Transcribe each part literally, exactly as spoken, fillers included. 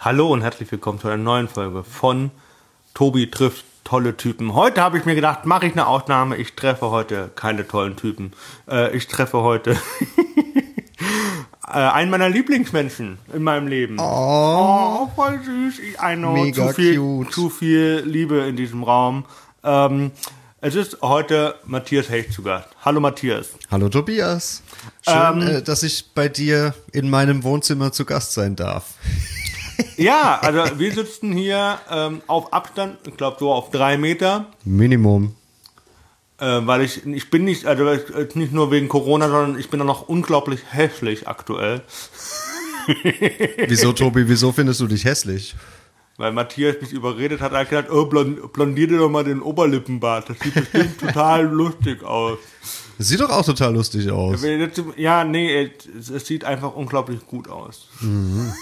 Hallo und herzlich willkommen zu einer neuen Folge von Tobi trifft tolle Typen. Heute habe ich mir gedacht, mache ich eine Ausnahme. Ich treffe heute keine tollen Typen. Äh, ich treffe heute äh, einen meiner Lieblingsmenschen in meinem Leben. Oh, oh voll süß. Ich, I know, mega zu viel, cute. zu viel Liebe in diesem Raum. Ähm, es ist heute Matthias Hecht zu Gast. Hallo Matthias. Hallo Tobias. Schön, Ähm, äh, dass ich bei dir in meinem Wohnzimmer zu Gast sein darf. Ja, also wir sitzen hier ähm, auf Abstand, ich glaube so auf drei Meter. Minimum. Äh, weil ich, ich bin nicht, also nicht nur wegen Corona, sondern ich bin auch noch unglaublich hässlich aktuell. Wieso, Tobi, wieso findest du dich hässlich? Weil Matthias mich überredet hat, er hat gesagt, oh, blond, blondier dir doch mal den Oberlippenbart, das sieht bestimmt total lustig aus. Das sieht doch auch total lustig aus. Ja, nee, es, es sieht einfach unglaublich gut aus. Mhm.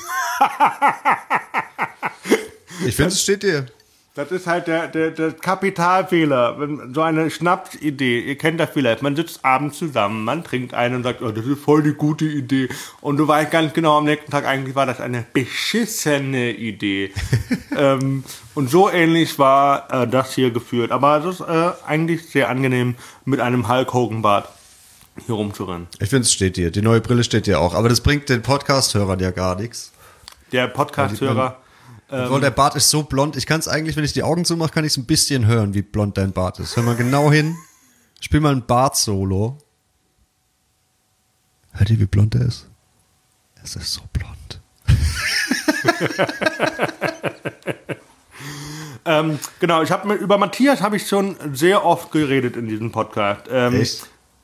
Ich finde, es steht dir. Das ist halt der, der, der Kapitalfehler, wenn so eine Schnapsidee, ihr kennt das vielleicht, man sitzt abends zusammen, man trinkt einen und sagt, oh, das ist voll die gute Idee. Und du weißt ganz genau, am nächsten Tag eigentlich war das eine beschissene Idee. ähm, und so ähnlich war äh, das hier geführt. Aber es ist äh, eigentlich sehr angenehm, mit einem Hulk Hogan Bart hier rumzurennen. Ich finde, es steht dir. Die neue Brille steht dir auch. Aber das bringt den Podcast-Hörern ja gar nichts. Der Podcast-Hörer... Obwohl, der Bart ist so blond. Ich kann es eigentlich, wenn ich die Augen zumache, kann ich es ein bisschen hören, wie blond dein Bart ist. Hör mal genau hin. Spiel mal ein Bart-Solo. Hört ihr, wie blond er ist? Es ist so blond. ähm, genau, ich habe über Matthias habe ich schon sehr oft geredet in diesem Podcast. Ähm, Echt?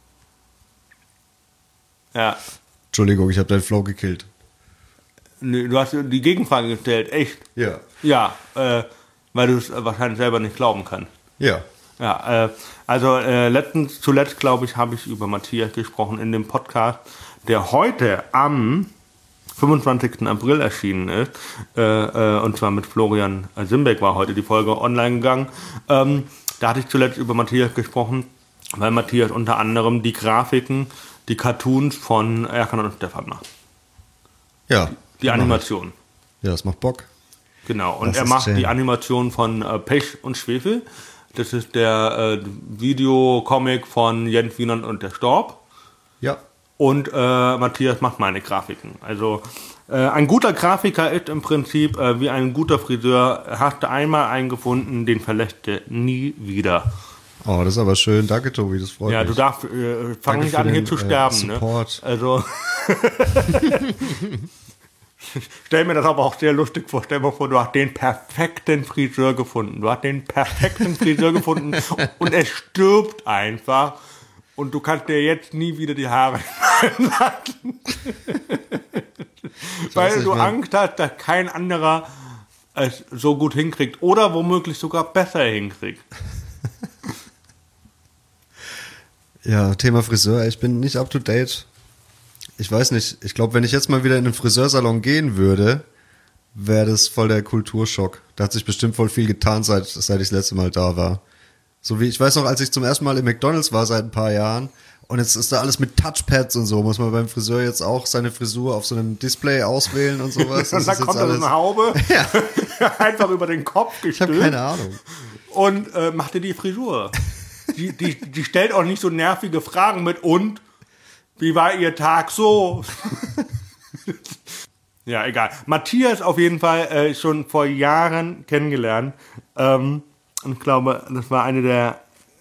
Ja. Entschuldigung, ich habe deinen Flow gekillt. Nee, du hast die Gegenfrage gestellt, echt? Ja. Ja, äh, weil du es wahrscheinlich selber nicht glauben kannst. Ja. Ja, äh, also äh, letztens, zuletzt, glaube ich, habe ich über Matthias gesprochen in dem Podcast, der heute am fünfundzwanzigsten April erschienen ist. Äh, äh, und zwar mit Florian Simbeck war heute die Folge online gegangen. Ähm, da hatte ich zuletzt über Matthias gesprochen, weil Matthias unter anderem die Grafiken, die Cartoons von Erkan und Stefan macht. Ja. Die Animation. Ja, das macht Bock. Genau, und Das er ist macht schön. die Animation von äh, Pech und Schwefel. Das ist der äh, Videocomic von Jens Wienand und der Storb. Ja. Und äh, Matthias macht meine Grafiken. Also äh, ein guter Grafiker ist im Prinzip äh, wie ein guter Friseur. Hast du einmal einen gefunden, den verlässt du nie wieder. Oh, das ist aber schön. Danke, Tobi, das freut Ja, mich. du darfst, äh, fang Danke nicht für an, hier den, zu äh, sterben. Support. Ne? Also... Stell mir das aber auch sehr lustig vor. Stell mir vor, du hast den perfekten Friseur gefunden. Du hast den perfekten Friseur gefunden und er stirbt einfach. Und du kannst dir jetzt nie wieder die Haare schneiden lassen. Weil nicht, du Mann. Angst hast, dass kein anderer es so gut hinkriegt. Oder womöglich sogar besser hinkriegt. Ja, Thema Friseur. Ich bin nicht up to date. Ich weiß nicht. Ich glaube, wenn ich jetzt mal wieder in den Friseursalon gehen würde, wäre das voll der Kulturschock. Da hat sich bestimmt voll viel getan, seit, seit ich das letzte Mal da war. So wie, ich weiß noch, als ich zum ersten Mal im McDonald's war seit ein paar Jahren und jetzt ist da alles mit Touchpads und so, muss man beim Friseur jetzt auch seine Frisur auf so einem Display auswählen und sowas. Und dann kommt da so eine Haube, Ja. einfach über den Kopf Ich habe gestülpt. keine Ahnung. Und äh, macht dir die Frisur. Die, die, die stellt auch nicht so nervige Fragen mit und wie war ihr Tag so? Ja, egal. Matthias auf jeden Fall äh, schon vor Jahren kennengelernt. Ähm, und ich glaube, das war eine der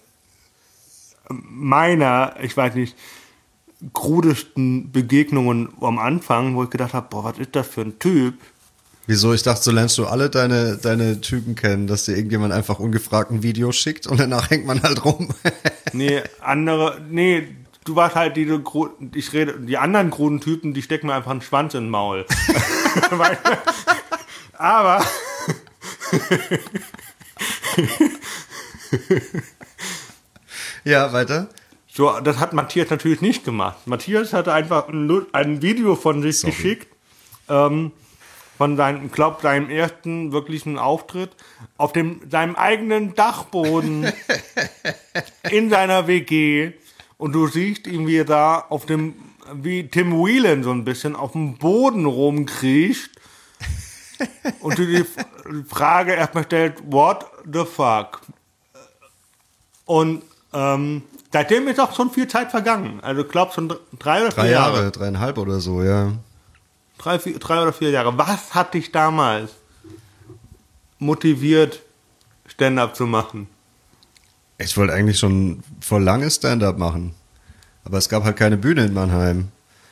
meiner, ich weiß nicht, krudesten Begegnungen am Anfang, wo ich gedacht habe, boah, was ist das für ein Typ? Wieso? Ich dachte, so lernst du alle deine, deine Typen kennen, dass dir irgendjemand einfach ungefragt ein Video schickt und danach hängt man halt rum. Nee, andere, nee, du warst halt diese, Gru- ich rede, die anderen kruden Typen, die stecken mir einfach einen Schwanz in den Maul. Weil- Aber, Ja, weiter. so, das hat Matthias natürlich nicht gemacht. Matthias hatte einfach ein, Lu- ein Video von sich Sorry. geschickt, ähm, von seinem, glaub, seinem ersten wirklichen Auftritt auf dem, seinem eigenen Dachboden in seiner W G. Und du siehst ihn, wie er da auf dem, wie Tim Whelan so ein bisschen, auf dem Boden rumkriecht, und du die Frage erstmal stellst, what the fuck? Und ähm, seitdem ist auch schon viel Zeit vergangen. Also ich glaube schon drei oder vier Drei Jahre, Jahre. dreieinhalb oder so, ja. Drei, vier, drei oder vier Jahre. Was hat dich damals motiviert, Stand-up zu machen? Ich wollte eigentlich schon vor lange Stand-up machen. Aber es gab halt keine Bühne in Mannheim.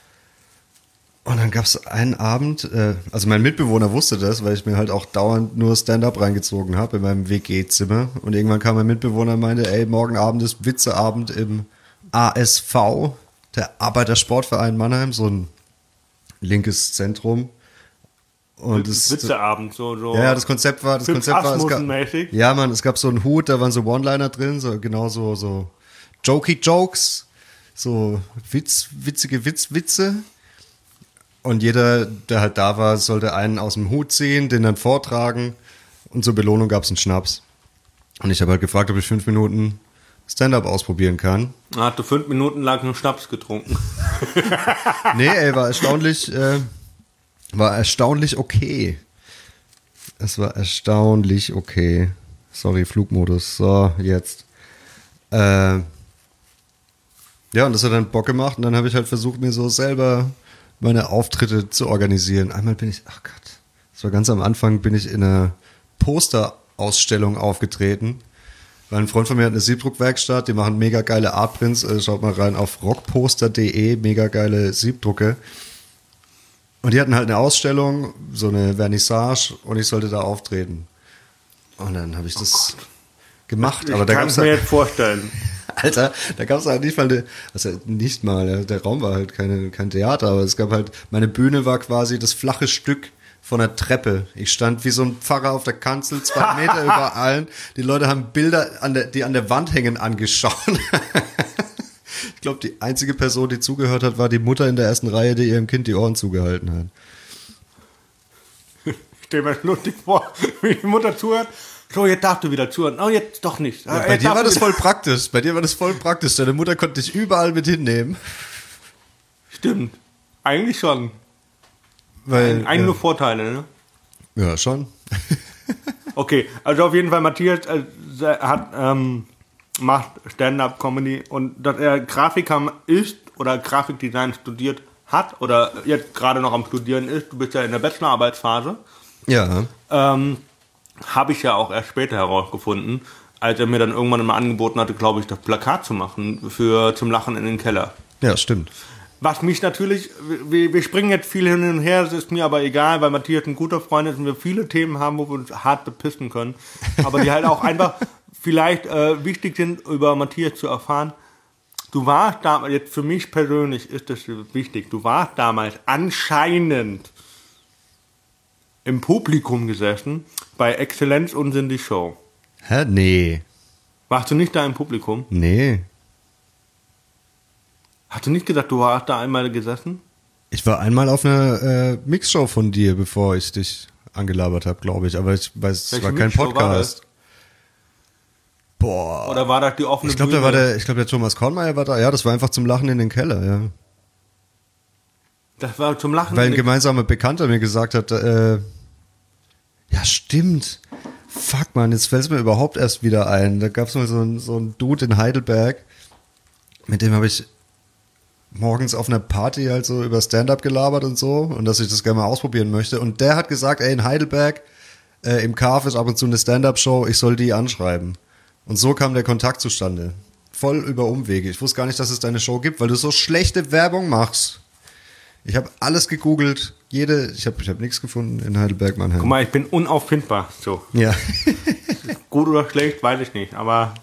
Und dann gab es einen Abend, äh, also mein Mitbewohner wusste das, weil ich mir halt auch dauernd nur Stand-up reingezogen habe in meinem W G-Zimmer. Und irgendwann kam mein Mitbewohner und meinte, ey, morgen Abend ist Witzeabend im A S V, der Arbeitersportverein Mannheim, so ein linkes Zentrum. Und das Witzeabend, so, so. Ja, das Konzept war, das Konzept war, es gab, ja, man, es gab so einen Hut, da waren so One-Liner drin, so genau so, so jokey Jokes, so Witz, witzige Witz, Witze. Und jeder, der halt da war, sollte einen aus dem Hut ziehen, den dann vortragen. Und zur Belohnung gab es einen Schnaps. Und ich habe halt gefragt, ob ich fünf Minuten Stand-up ausprobieren kann. Er hatte fünf Minuten lang einen Schnaps getrunken. Nee, ey, war erstaunlich, äh, war erstaunlich okay. Es war erstaunlich okay. Sorry, Flugmodus. So, jetzt. Äh, ja, und das hat dann Bock gemacht. Und dann habe ich halt versucht, mir so selber meine Auftritte zu organisieren. Einmal bin ich, ach Gott, das war ganz am Anfang, bin ich in einer Posterausstellung aufgetreten. Weil ein Freund von mir hat eine Siebdruckwerkstatt, die machen mega geile Artprints. Also schaut mal rein auf rockposter punkt de, mega geile Siebdrucke. Und die hatten halt eine Ausstellung, so eine Vernissage, und ich sollte da auftreten. Und dann habe ich das oh gemacht. Ich aber da kann es mir halt, jetzt vorstellen. Alter, da gab es halt nicht mal eine, also nicht mal, der Raum war halt keine, kein Theater, aber es gab halt, meine Bühne war quasi das flache Stück von der Treppe. Ich stand wie so ein Pfarrer auf der Kanzel, zwei Meter über allen. Die Leute haben Bilder, an der, die an der Wand hängen, angeschaut. Ich glaube, die einzige Person, die zugehört hat, war die Mutter in der ersten Reihe, die ihrem Kind die Ohren zugehalten hat. Ich stelle mir lustig vor, wie die Mutter zuhört. So, jetzt darfst du wieder zuhören. Oh, jetzt doch nicht. Ja, bei dir war das voll praktisch. Bei dir war das voll praktisch. Deine Mutter konnte dich überall mit hinnehmen. Stimmt. Eigentlich schon. Weil, Eigentlich ja. nur Vorteile, ne? Ja, schon. Okay, also auf jeden Fall, Matthias äh, hat, ähm, macht Stand-Up-Comedy, und dass er Grafiker ist oder Grafikdesign studiert hat oder jetzt gerade noch am Studieren ist, du bist ja in der Bachelorarbeitsphase. Ja. Ähm, habe ich ja auch erst später herausgefunden, als er mir dann irgendwann mal angeboten hatte, glaube ich, das Plakat zu machen für Zum Lachen in den Keller. Ja, stimmt. Was mich natürlich, wir, wir springen jetzt viel hin und her, das ist mir aber egal, weil Matthias ein guter Freund ist und wir viele Themen haben, wo wir uns hart bepissen können, aber die halt auch einfach vielleicht äh, wichtig sind, über Matthias zu erfahren. Du warst damals, jetzt für mich persönlich ist das wichtig, du warst damals anscheinend im Publikum gesessen bei Exzellenz Unsinn die Show. Hä? Nee. Warst du nicht da im Publikum? Nee. Hast du nicht gesagt, du warst da einmal gesessen? Ich war einmal auf einer äh, Mixshow von dir, bevor ich dich angelabert habe, glaube ich. Aber ich weiß, es war kein Mixshow Podcast. War Boah. Oder war das die offene Ich glaube, da war der, ich glaube, der Thomas Kornmeier war da. Ja, das war einfach zum Lachen in den Keller, ja. Das war zum Lachen. Weil ein gemeinsamer Bekannter mir gesagt hat, äh, ja, stimmt. Fuck, man, jetzt fällt es mir überhaupt erst wieder ein. Da gab es mal so einen so einen Dude in Heidelberg, mit dem habe ich morgens auf einer Party halt so über Stand-Up gelabert und so, und dass ich das gerne mal ausprobieren möchte. Und der hat gesagt, ey, in Heidelberg, äh, im K A F ist ab und zu eine Stand-Up-Show, ich soll die anschreiben. Und so kam der Kontakt zustande. Voll über Umwege. Ich wusste gar nicht, dass es deine Show gibt, weil du so schlechte Werbung machst. Ich habe alles gegoogelt, jede, ich habe ich hab nichts gefunden in Heidelberg, Mannheim. Guck mal, ich bin unauffindbar. So. Ja. Gut oder schlecht, weiß ich nicht, aber.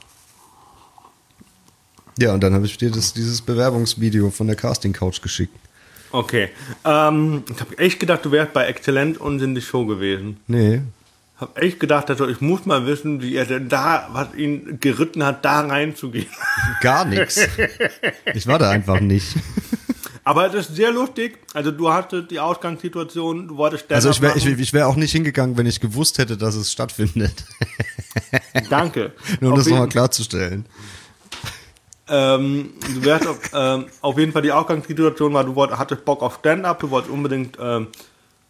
Ja, und dann habe ich dir das, dieses Bewerbungsvideo von der Casting Couch geschickt. Okay. Ähm, ich habe echt gedacht, du wärst bei Exzellent Unsinn die Show gewesen. Nee. Hab echt gedacht, also ich muss mal wissen, wie er denn da, was ihn geritten hat, da reinzugehen. Gar nichts. Ich war da einfach nicht. Aber das ist sehr lustig. Also du hattest die Ausgangssituation, du wolltest Stand-up Also ich wäre ich, machen. ich wär auch nicht hingegangen, wenn ich gewusst hätte, dass es stattfindet. Danke. Nur um Auf das jeden- nochmal klarzustellen. Ähm, du wärst auf, ähm, auf jeden Fall die Ausgangssituation war, du wollt, hattest Bock auf Stand-up, du wolltest unbedingt ähm,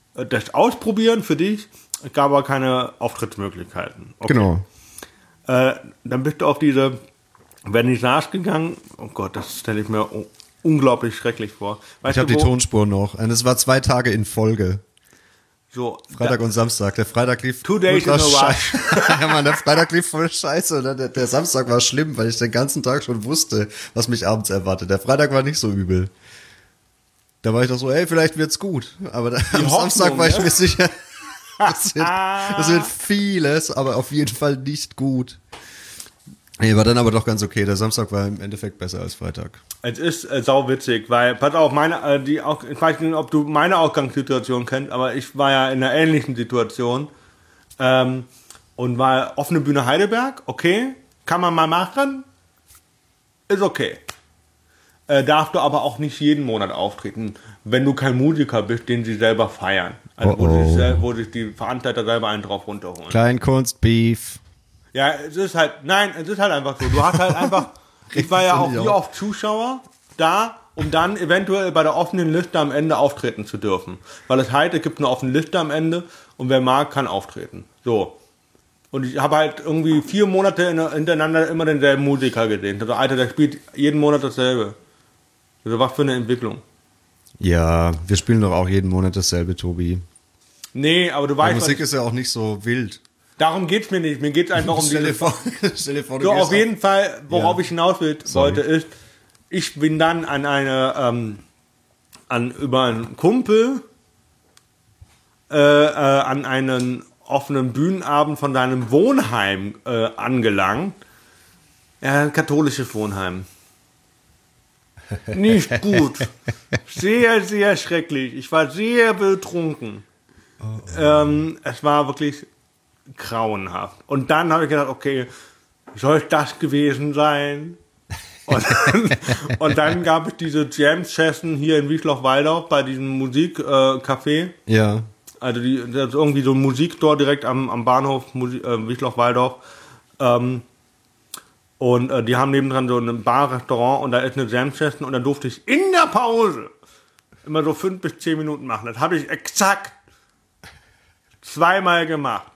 das ausprobieren für dich. Es gab aber keine Auftrittsmöglichkeiten. Okay. Genau. Äh, dann bist du auf diese Vernissage gegangen. Oh Gott, das stelle ich mir unglaublich schrecklich vor. Weißt ich habe die wo? Tonspur noch. Und es war zwei Tage in Folge. So, Freitag da, und Samstag. Der Freitag lief Two days in a row. Ja, Mann, der Freitag lief voll scheiße. Und der, der Samstag war schlimm, weil ich den ganzen Tag schon wusste, was mich abends erwartet. Der Freitag war nicht so übel. Da war ich doch so, ey, vielleicht wird's gut. Aber da, am Hoffnung, Samstag war ich ne? mir sicher, das wird, das wird vieles, aber auf jeden Fall nicht gut. Nee, war dann aber doch ganz okay. Der Samstag war im Endeffekt besser als Freitag. Es ist äh, sauwitzig, weil, pass auf, meine, äh, die auch, ich weiß nicht, ob du meine Ausgangssituation kennst, aber ich war ja in einer ähnlichen Situation. Ähm, und war offene Bühne Heidelberg, okay, kann man mal machen, ist okay. Äh, darfst du aber auch nicht jeden Monat auftreten, wenn du kein Musiker bist, den sie selber feiern. Also Oh, oh. Wo, sich, sel- wo sich die Veranstalter selber einen drauf runterholen. Kleinkunst, Beef. Ja, es ist halt, nein, es ist halt einfach so. Du hast halt einfach, ich war ja auch wie oft Zuschauer da, um dann eventuell bei der offenen Liste am Ende auftreten zu dürfen. Weil es heißt, es gibt eine offene Liste am Ende und wer mag, kann auftreten. So. Und ich habe halt irgendwie vier Monate hintereinander immer denselben Musiker gesehen. Also, Alter, der spielt jeden Monat dasselbe. Also, was für eine Entwicklung. Ja, wir spielen doch auch jeden Monat dasselbe, Tobi. Nee, aber du Die weißt, Musik was, ist ja auch nicht so wild. darum geht's mir nicht. Mir geht's einfach um Stell die. dir vor, stell dir vor, du So, gehst auf jeden Fall, worauf Ja. ich hinaus will, Sorry. wollte, ist, ich bin dann an eine, ähm, an, über einen Kumpel, äh, äh, an einen offenen Bühnenabend von seinem Wohnheim äh, angelangt. Ja, ein katholisches Wohnheim. Nicht gut. Sehr, sehr schrecklich. Ich war sehr betrunken. Oh, oh. Ähm, es war wirklich grauenhaft. Und dann habe ich gedacht, okay, soll es das gewesen sein? Und dann, und dann gab es diese Jam-Session hier in Wiesloch-Walldorf bei diesem Musikcafé. Äh, Ja. also die, das ist irgendwie so ein Musikstore direkt am, am Bahnhof Musik, äh, Wiesloch-Walldorf. Ähm, und äh, die haben nebendran so ein Bar-Restaurant und da ist eine Jam-Session und dann durfte ich in der Pause immer so fünf bis zehn Minuten machen. Das habe ich exakt zweimal gemacht.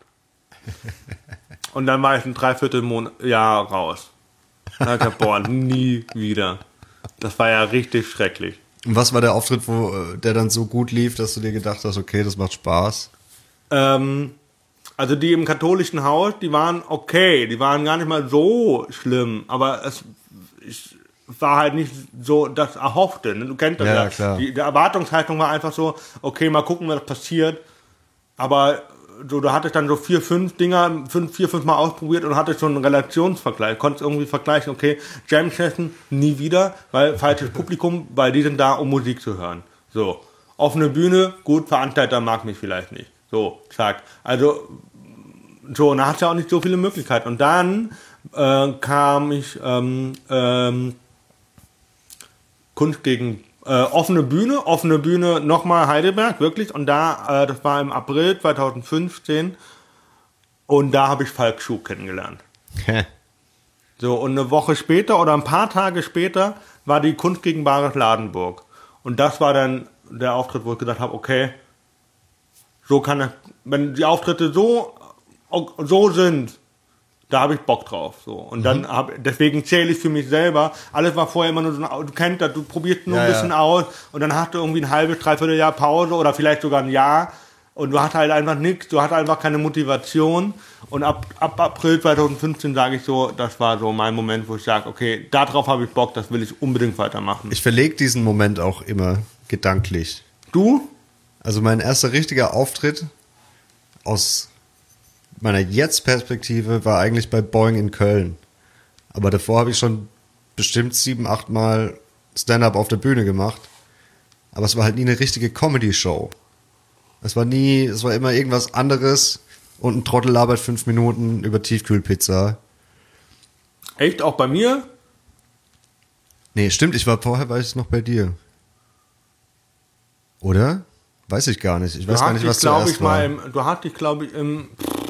Und dann war ich ein Dreivierteljahr raus. Da hab ich gedacht, boah, nie wieder. Das war ja richtig schrecklich. Und was war der Auftritt, wo äh, der dann so gut lief, dass du dir gedacht hast, okay, das macht Spaß? Ähm, also die im katholischen Haus, die waren okay, die waren gar nicht mal so schlimm, aber es ich, war halt nicht so das Erhoffte. Ne? Du kennst das Ja, ja. klar. Die, die Erwartungshaltung war einfach so, okay, mal gucken, was passiert. Aber so, du hattest dann so vier, fünf Dinger, fünf, vier, fünf Mal ausprobiert und hattest so einen Relationsvergleich. Konntest irgendwie vergleichen, okay, Jam Session nie wieder, weil falsches Publikum, weil die sind da, um Musik zu hören. So. Offene Bühne, gut, Veranstalter mag mich vielleicht nicht. So, zack. Also, so, und da hast du ja auch nicht so viele Möglichkeiten. Und dann äh, kam ich ähm, ähm, Kunst gegen Äh, offene Bühne, offene Bühne nochmal Heidelberg, wirklich. Und da, äh, das war im April zweitausendfünfzehn. Und da habe ich Falk Schuh kennengelernt. Hä? So, und eine Woche später oder ein paar Tage später war die Kunst gegen Bares Ladenburg. Und das war dann der Auftritt, wo ich gesagt habe, okay, so kann er, wenn die Auftritte so, so sind, da habe ich Bock drauf. So. Und dann hab, deswegen zähle ich für mich selber. Alles war vorher immer nur so, ein, du kennst das, du probierst nur Ja, ein bisschen ja. aus und dann hast du irgendwie ein halbes, dreiviertel Jahr Pause oder vielleicht sogar ein Jahr und du hast halt einfach nichts, du hast einfach keine Motivation. Und ab, ab April zweitausendfünfzehn sage ich so, das war so mein Moment, wo ich sage, okay, darauf habe ich Bock, das will ich unbedingt weitermachen. Ich verlege diesen Moment auch immer gedanklich. Du? Also mein erster richtiger Auftritt aus meiner Jetzt-Perspektive war eigentlich bei Boing in Köln. Aber davor habe ich schon bestimmt sieben, acht Mal Stand-up auf der Bühne gemacht. Aber es war halt nie eine richtige Comedy-Show. Es war nie, es war immer irgendwas anderes und ein Trottel labert fünf Minuten über Tiefkühlpizza. Echt? Auch bei mir? Nee, stimmt, ich war vorher, war ich noch bei dir. Oder? Weiß ich gar nicht. Ich weiß Du gar hast nicht, dich, was glaub zuerst ich, mal war. im, du hast dich, glaube ich, im...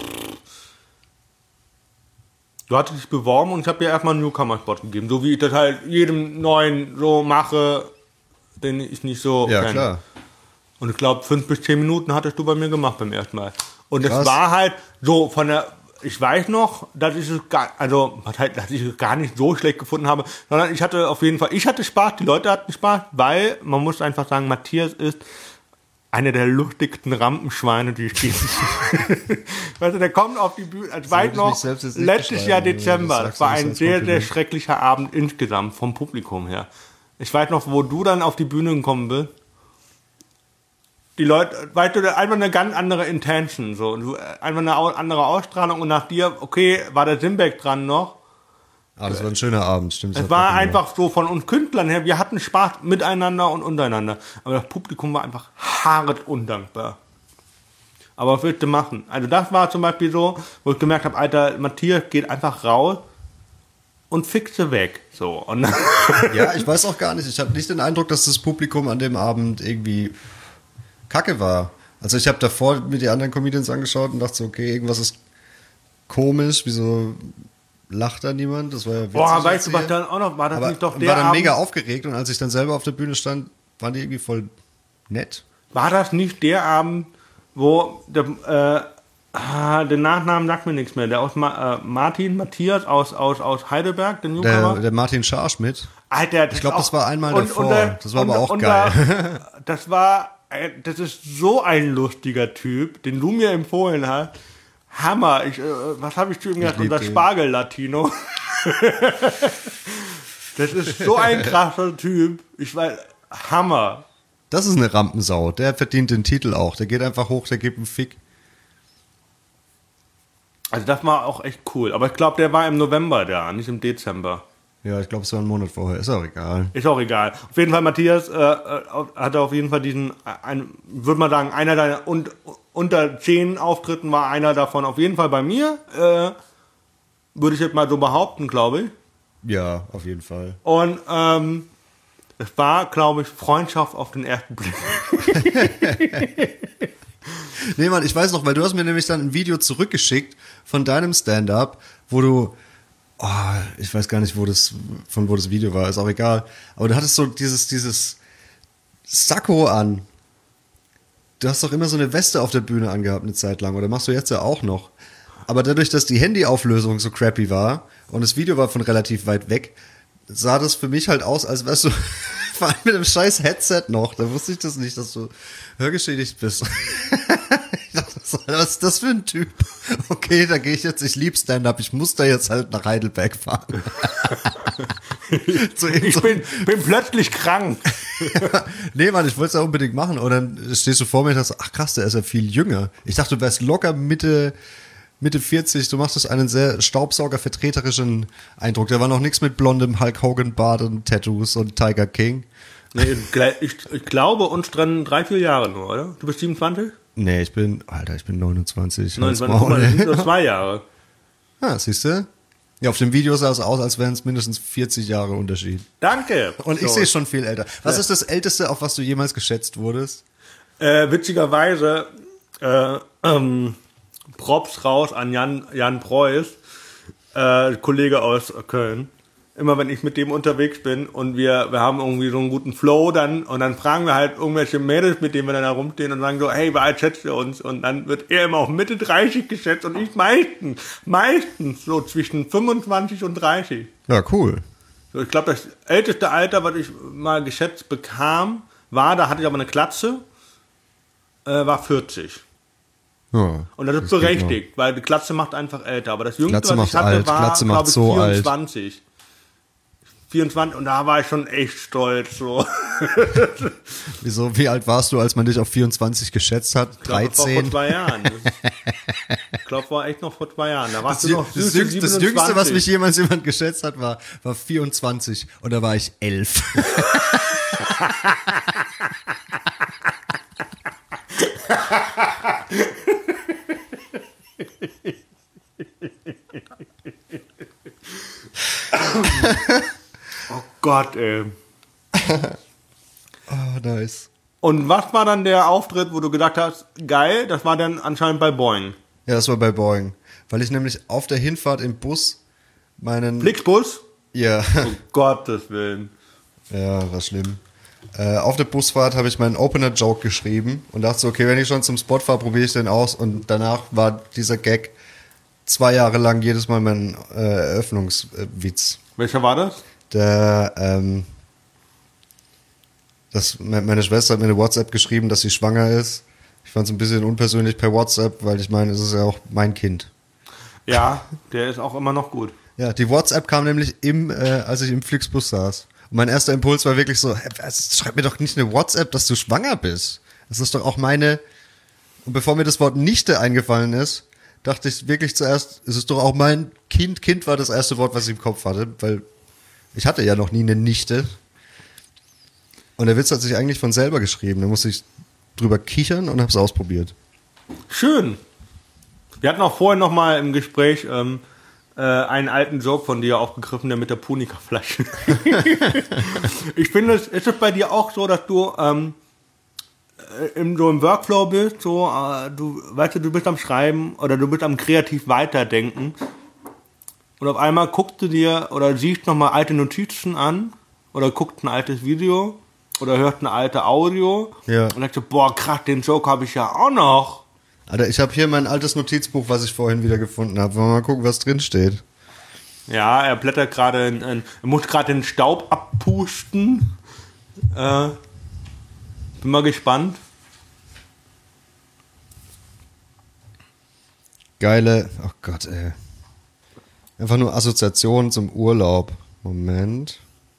Du hattest dich beworben und ich habe dir erstmal einen Newcomer-Spot gegeben. So wie ich das halt jedem Neuen so mache, den ich nicht so Ja, kenne. klar. Und ich glaube, fünf bis zehn Minuten hattest du bei mir gemacht beim ersten Mal. Und es Krass. war halt so von der, ich weiß noch, dass ich es gar, also, was halt, dass ich es gar nicht so schlecht gefunden habe, sondern ich hatte auf jeden Fall, ich hatte Spaß, die Leute hatten Spaß, weil, man muss einfach sagen, Matthias ist einer der lustigsten Rampenschweine, die ich kenne. Weißt du, der kommt auf die Bühne, als weit noch, letztes Jahr Dezember, das war ein sehr, sehr schrecklicher Abend insgesamt vom Publikum her. Ich weiß noch, wo du dann auf die Bühne gekommen bist. Die Leute, weißt du, einfach eine ganz andere Intention, so, du, einfach eine andere Ausstrahlung und nach dir, okay, war der Simbeck dran noch. Ah, das war ein schöner Abend, stimmt. Es war einfach so von uns Künstlern her, wir hatten Spaß miteinander und untereinander. Aber das Publikum war einfach hart undankbar. Aber was willst du machen? Also das war zum Beispiel so, wo ich gemerkt habe, Alter, Matthias geht einfach raus und fixe weg. So. Und ja, ich weiß auch gar nicht. Ich habe nicht den Eindruck, dass das Publikum an dem Abend irgendwie kacke war. Also ich habe davor mir die anderen Comedians angeschaut und dachte so, okay, irgendwas ist komisch, wieso lacht da niemand? Das war ja witzig. Boah, weißt du, was dann auch noch war, das aber nicht doch und der war dann Abend, mega aufgeregt und als ich dann selber auf der Bühne stand, waren die irgendwie voll nett. war das nicht der Abend, wo der, äh, ah, den Nachnamen sagt mir nichts mehr, der aus Ma, äh, Martin, Matthias aus, aus, aus Heidelberg, der Newcomer? Der, der Martin Scharschmidt. Alter, Ich glaube, das war einmal und, davor. und der, das war aber und, auch und geil. Da, das war, äh, das ist so ein lustiger Typ, den du mir empfohlen hast. Hammer. Ich, äh, was habe ich zu ihm gesagt? lieb Unser den. Spargel-Latino. Das ist so ein krasser Typ. Ich weiß, Hammer. Das ist eine Rampensau. Der verdient den Titel auch. Der geht einfach hoch, der gibt einen Fick. Also das war auch echt cool. Aber ich glaube, der war im November da, nicht im Dezember. Ja, ich glaube, es war ein Monat vorher. Ist auch egal. Ist auch egal. Auf jeden Fall, Matthias äh, äh, hatte auf jeden Fall diesen, ein, würde man sagen, einer deiner und, unter zehn Auftritten war einer davon auf jeden Fall bei mir. Äh, würde ich jetzt mal so behaupten, glaube ich. Ja, auf jeden Fall. Und ähm, es war, glaube ich, Freundschaft auf den ersten Blick. Nee, Mann, ich weiß noch, weil du hast mir nämlich dann ein Video zurückgeschickt von deinem Stand-Up, wo du, oh, ich weiß gar nicht, wo das, von wo das Video war, ist auch egal. Aber du hattest so dieses, dieses Sakko an. Du hast doch immer so eine Weste auf der Bühne angehabt eine Zeit lang, oder machst du jetzt ja auch noch. Aber dadurch, dass die Handyauflösung so crappy war und das Video war von relativ weit weg, sah das für mich halt aus, als wärst du vor allem mit einem scheiß Headset noch. Da wusste ich das nicht, dass du hörgeschädigt bist. Ich dachte, was ist das für ein Typ? Okay, da gehe ich jetzt, ich lieb Stand-Up, ich muss da jetzt halt nach Heidelberg fahren. So Ich bin, bin plötzlich krank. Nee, Mann, ich wollte es ja unbedingt machen. Und dann stehst du vor mir und sagst, ach krass, der ist ja viel jünger. Ich dachte, du wärst locker Mitte, Mitte vierzig. Du machst das einen sehr staubsaugervertreterischen Eindruck. Da war noch nichts mit blondem Hulk Hogan Bart und Tattoos und Tiger King. Nee, ich, ich glaube, uns trennen drei, vier Jahre nur, oder? Du bist siebenundzwanzig? Nee, ich bin, Alter, ich bin neunundzwanzig. neunundzwanzig, guck mal, das sind nur zwei Jahre. Ah, siehst du? Ja, auf dem Video sah es aus, als wären es mindestens vierzig Jahre Unterschied. Danke. Und ich So. sehe schon viel älter. Was Ja. ist das Älteste, auf was du jemals geschätzt wurdest? Äh, witzigerweise, äh, ähm, Props raus an Jan, Jan Preuß, äh, Kollege aus Köln. Immer wenn ich mit dem unterwegs bin und wir, wir haben irgendwie so einen guten Flow dann und dann fragen wir halt irgendwelche Mädels, mit denen wir dann da rumstehen und sagen so, hey, wie alt schätzt ihr uns? Und dann wird er immer auf Mitte dreißig geschätzt und ich meistens, meistens so zwischen fünfundzwanzig und dreißig. Ja, cool. So, ich glaube, das älteste Alter, was ich mal geschätzt bekam, war, da hatte ich aber eine Glatze, äh, war vierzig. Ja, Und das ist geht berechtigt, weil die Glatze macht einfach älter. Aber das Jüngste, Glatze was ich macht hatte, alt, war, Glatze macht glaube ich, so alt. vierundzwanzig. vierundzwanzig und da war ich schon echt stolz. So. Wieso, wie alt warst du, als man dich auf vierundzwanzig geschätzt hat? Ich glaube, das war vor dreizehn? zwei Jahren. Ich glaube, war echt noch vor zwei Jahren. Da warst Das, du noch das, süße jüngste, das Jüngste, was siebenundzwanzig. mich jemals jemand geschätzt hat, war, war vierundzwanzig und da war ich elf. Oh Gott, ey. Oh, nice. Und was war dann der Auftritt, wo du gedacht hast, geil, das war dann anscheinend bei Boeing. Ja, das war bei Boeing. Weil ich nämlich auf der Hinfahrt im Bus meinen... Flixbus? Ja, Um Gottes Willen. ja, war schlimm. Äh, auf der Busfahrt habe ich meinen Opener-Joke geschrieben und dachte so, okay, wenn ich schon zum Spot fahre, probiere ich den aus. Und danach war dieser Gag zwei Jahre lang jedes Mal mein äh, Eröffnungswitz. Welcher war das? Der, ähm, das, meine Schwester hat mir eine WhatsApp geschrieben, dass sie schwanger ist. Ich fand es ein bisschen unpersönlich per WhatsApp, weil ich meine, es ist ja auch mein Kind. Ja, der ist auch immer noch gut. Ja, die WhatsApp kam nämlich, im, äh, als ich im Flixbus saß. Und mein erster Impuls war wirklich so, hey, schreib mir doch nicht eine WhatsApp, dass du schwanger bist. Das ist doch auch meine... Und bevor mir das Wort Nichte eingefallen ist, dachte ich wirklich zuerst, es ist doch auch mein Kind. Kind war das erste Wort, was ich im Kopf hatte, weil ich hatte ja noch nie eine Nichte. Und der Witz hat sich eigentlich von selber geschrieben. Da musste ich drüber kichern und hab's ausprobiert. Schön. Wir hatten auch vorhin noch mal im Gespräch ähm, äh, einen alten Joke von dir aufgegriffen, der mit der Punika-Flasche. Ich finde, es ist es bei dir auch so, dass du ähm, im, so im Workflow bist, so, äh, du, weißt du, du bist am Schreiben oder du bist am kreativ weiterdenken und auf einmal guckst du dir oder siehst nochmal alte Notizen an oder guckst ein altes Video oder hörst ein altes Audio Ja. und denkst du, boah, krass, den Joke habe ich ja auch noch. Alter, ich habe hier mein altes Notizbuch, was ich vorhin wieder gefunden habe. Wollen wir mal gucken, was drin steht. Ja, er blättert gerade, in, in, er muss gerade den Staub abpusten. Äh, bin mal gespannt. Geile, oh Gott, ey. Einfach nur Assoziationen zum Urlaub. Moment.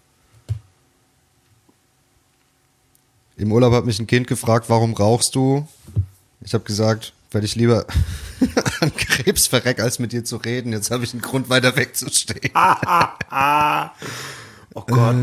Im Urlaub hat mich ein Kind gefragt, warum rauchst du? Ich habe gesagt, weil ich lieber an Krebs verreck, als mit dir zu reden. Jetzt habe ich einen Grund, weiter wegzustehen. Oh Gott.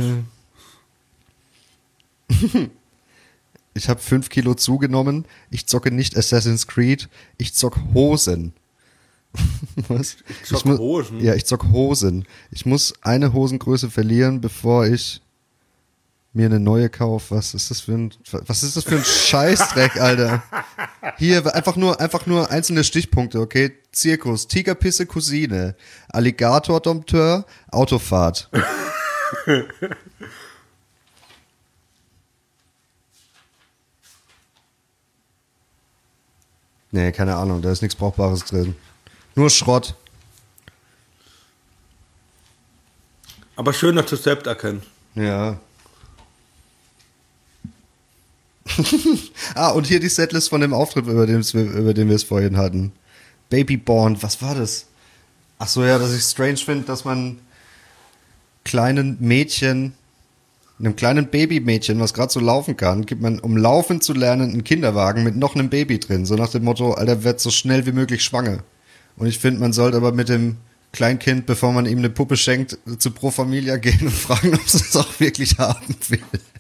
Äh. Ich habe fünf Kilo zugenommen. Ich zocke nicht Assassin's Creed. Ich zock Hosen. Was? Ich zock mu- Hosen? Ja, ich zock Hosen. Ich muss eine Hosengröße verlieren, bevor ich mir eine neue kaufe. Was ist das für ein, was ist das für ein Scheißdreck, Alter? Hier, einfach nur, einfach nur einzelne Stichpunkte, okay? Zirkus, Tigerpisse, Cousine, Alligator, Dompteur, Autofahrt. Nee, keine Ahnung, da ist nichts Brauchbares drin. Nur Schrott. Aber schön, dass du es selbst erkennst. Ja. Ah, und hier die Setlist von dem Auftritt, über den, über den wir es vorhin hatten. Babyborn, was war das? Ach so, ja, dass ich strange finde, dass man kleinen Mädchen, einem kleinen Babymädchen, was gerade so laufen kann, gibt man, um laufen zu lernen, einen Kinderwagen mit noch einem Baby drin. So nach dem Motto, Alter, wird so schnell wie möglich schwanger. Und ich finde, man sollte aber mit dem Kleinkind, bevor man ihm eine Puppe schenkt, zu Pro Familia gehen und fragen, ob sie es auch wirklich haben will.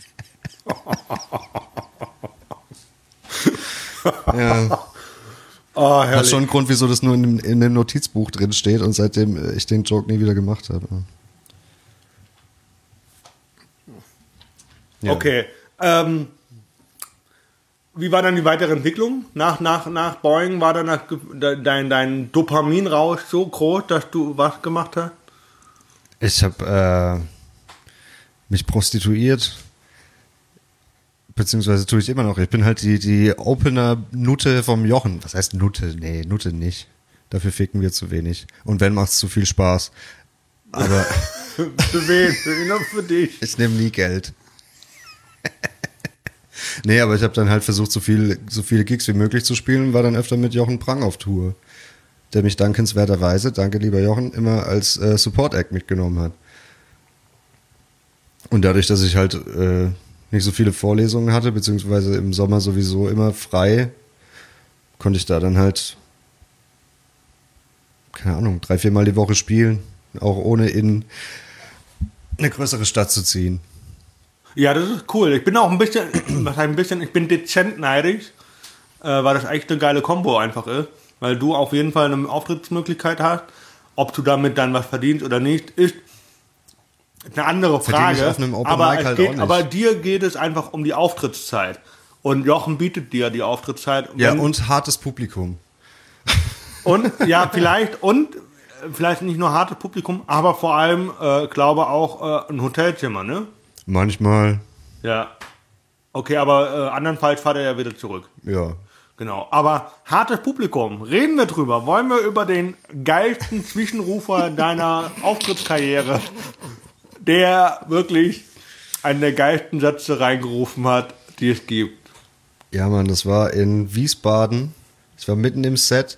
Ja. Oh, Hat schon einen Grund, wieso das nur in dem, in dem Notizbuch drin steht und seitdem ich den Joke nie wieder gemacht habe. Ja. Okay. Ähm, wie war dann die weitere Entwicklung? Nach, nach, nach Boeing war dann das, dein, dein Dopaminrausch so groß, dass du was gemacht hast? Ich habe äh, mich prostituiert. Beziehungsweise tue ich immer noch. Ich bin halt die, die Opener-Nutte vom Jochen. Was heißt Nutte? Nee, Nutte nicht. Dafür ficken wir zu wenig. Und wenn, macht's zu viel Spaß. Aber Für wen? Für ihn oder für dich? ich nehme nie Geld. Nee, aber ich habe dann halt versucht, so, viel, so viele Gigs wie möglich zu spielen und war dann öfter mit Jochen Prang auf Tour. Der mich dankenswerterweise, danke lieber Jochen, immer als äh, Support-Act mitgenommen hat. Und dadurch, dass ich halt äh, nicht so viele Vorlesungen hatte, beziehungsweise im Sommer sowieso immer frei, konnte ich da dann halt, keine Ahnung, drei, viermal die Woche spielen, auch ohne in eine größere Stadt zu ziehen. Ja, das ist cool. Ich bin auch ein bisschen, was heißt ein bisschen, ich bin dezent neidisch, äh, weil das echt eine geile Kombo einfach ist. Weil du auf jeden Fall eine Auftrittsmöglichkeit hast. Ob du damit dann was verdienst oder nicht, ist eine andere Verdiene ich Frage. auf einem Open Aber, Mic es halt geht, auch nicht. aber dir geht es einfach um die Auftrittszeit. Und Jochen bietet dir die Auftrittszeit. Ja, Wenn- und hartes Publikum. Und ja, vielleicht und äh, vielleicht nicht nur hartes Publikum, aber vor allem, äh, glaube auch äh, ein Hotelzimmer, ne? Manchmal. Ja. Okay, aber äh, andernfalls fahrt er ja wieder zurück. Ja. Genau. Aber hartes Publikum, reden wir drüber. Wollen wir über den geilsten Zwischenrufer deiner Auftrittskarriere, der wirklich einen der geilsten Sätze reingerufen hat, die es gibt? Ja, Mann, das war in Wiesbaden. Ich war mitten im Set.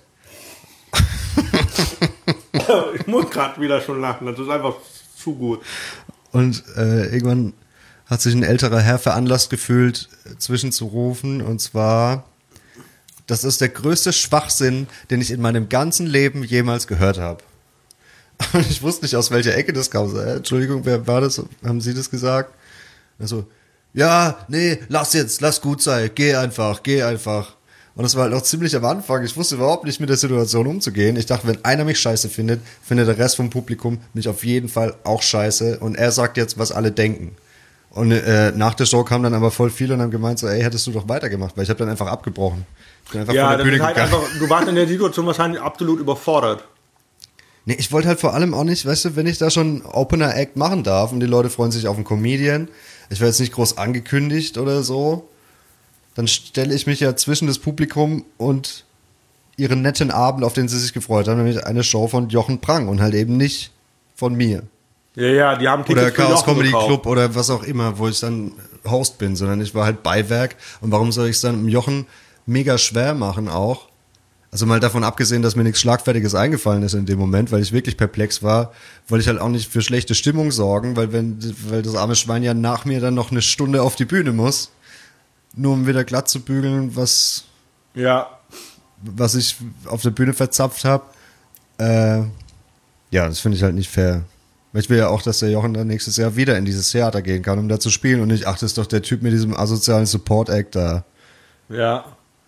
Ich muss gerade wieder schon lachen, das ist einfach zu gut. Und äh, irgendwann hat sich ein älterer Herr veranlasst gefühlt, zwischenzurufen. Und zwar, das ist der größte Schwachsinn, den ich in meinem ganzen Leben jemals gehört habe. Und ich wusste nicht, aus welcher Ecke das kam. So, äh, Entschuldigung, wer war das? Haben Sie das gesagt? Also, ja, nee, lass jetzt, lass gut sein, geh einfach, geh einfach. Und das war halt auch ziemlich am Anfang. Ich wusste überhaupt nicht mit der Situation umzugehen. Ich dachte, wenn einer mich scheiße findet, findet der Rest vom Publikum mich auf jeden Fall auch scheiße. Und er sagt jetzt, was alle denken. Und äh, nach der Show kamen dann aber voll viele und haben gemeint so, ey, hättest du doch weitergemacht. Weil ich habe dann einfach abgebrochen. Ich bin einfach Ja, von der das Bühne ist halt gegangen. einfach, du warst in der Situation wahrscheinlich absolut überfordert. Nee, ich wollte halt vor allem auch nicht, weißt du, wenn ich da schon Opener Act machen darf und die Leute freuen sich auf einen Comedian, ich werde jetzt nicht groß angekündigt oder so, dann stelle ich mich ja zwischen das Publikum und ihren netten Abend, auf den sie sich gefreut haben, nämlich eine Show von Jochen Prang und halt eben nicht von mir. Ja, ja, die haben Tickets Oder für Chaos Jochen Comedy gekauft. Club oder was auch immer, wo ich dann Host bin, sondern ich war halt Beiwerk. Und warum soll ich es dann im Jochen mega schwer machen auch? Also mal davon abgesehen, dass mir nichts Schlagfertiges eingefallen ist in dem Moment, weil ich wirklich perplex war, wollte ich halt auch nicht für schlechte Stimmung sorgen, weil wenn, weil das arme Schwein ja nach mir dann noch eine Stunde auf die Bühne muss, nur um wieder glatt zu bügeln, was, Ja. was ich auf der Bühne verzapft habe. Äh, ja, das finde ich halt nicht fair. Weil ich will ja auch, dass der Jochen dann nächstes Jahr wieder in dieses Theater gehen kann, um da zu spielen und nicht, ach, das ist doch der Typ mit diesem asozialen Support-Act da. Ja.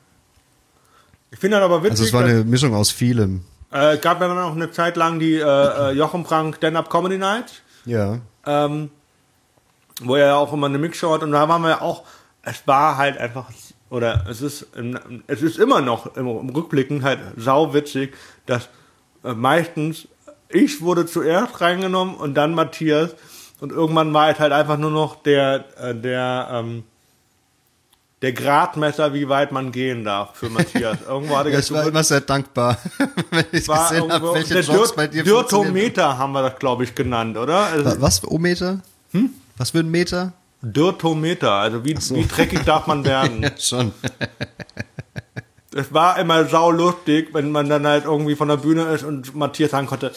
Ich finde das aber witzig, Also es war eine Mischung aus vielem. äh, es gab ja dann auch eine Zeit lang die äh, äh, Jochen Prang Stand-Up Comedy Night, Ja. ähm, wo er ja auch immer eine Mixshow hat und da waren wir ja auch, es war halt einfach, oder es ist, im, es ist immer noch im, im Rückblicken halt sau witzig, dass äh, meistens ich wurde zuerst reingenommen und dann Matthias und irgendwann war es halt einfach nur noch der, äh, der, ähm, der Gradmesser, wie weit man gehen darf für Matthias. Irgendwo hatte Ja, ich war immer sehr dankbar, wenn ich war gesehen habe, irgendwo, welche der Jobs Dyrt- bei dir funktionieren. Dyrtometer haben wir das, glaube ich, genannt, oder? Also, Wa- Was für O-Meter? Hm? Was für ein Meter? Dyrtometer, also wie, so. wie dreckig darf man werden? Ja, schon. Es war immer sau lustig, wenn man dann halt irgendwie von der Bühne ist und Matthias sagen konnte,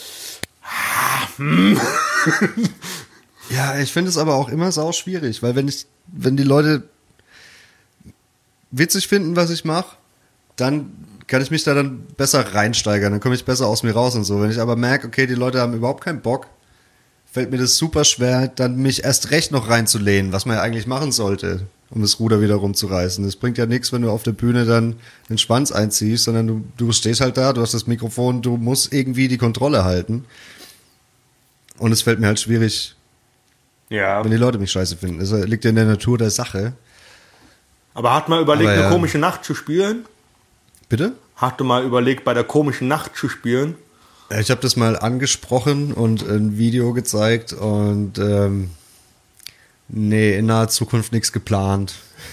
Ja, ich finde es aber auch immer sau schwierig, weil wenn ich, wenn die Leute witzig finden, was ich mache, dann kann ich mich da dann besser reinsteigern, dann komme ich besser aus mir raus und so. Wenn ich aber merke, okay, die Leute haben überhaupt keinen Bock, fällt mir das super schwer, dann mich erst recht noch reinzulehnen, was man ja eigentlich machen sollte, um das Ruder wieder rumzureißen. Das bringt ja nichts, wenn du auf der Bühne dann den Schwanz einziehst, sondern du, du stehst halt da, du hast das Mikrofon, du musst irgendwie die Kontrolle halten. Und es fällt mir halt schwierig, ja. wenn die Leute mich scheiße finden. Das liegt ja in der Natur der Sache. Aber hat mal überlegt, Aber ja. eine komische Nacht zu spielen? Bitte? Hast du mal überlegt, bei der komischen Nacht zu spielen? Ich habe das mal angesprochen und ein Video gezeigt und ähm, nee, in naher Zukunft nichts geplant.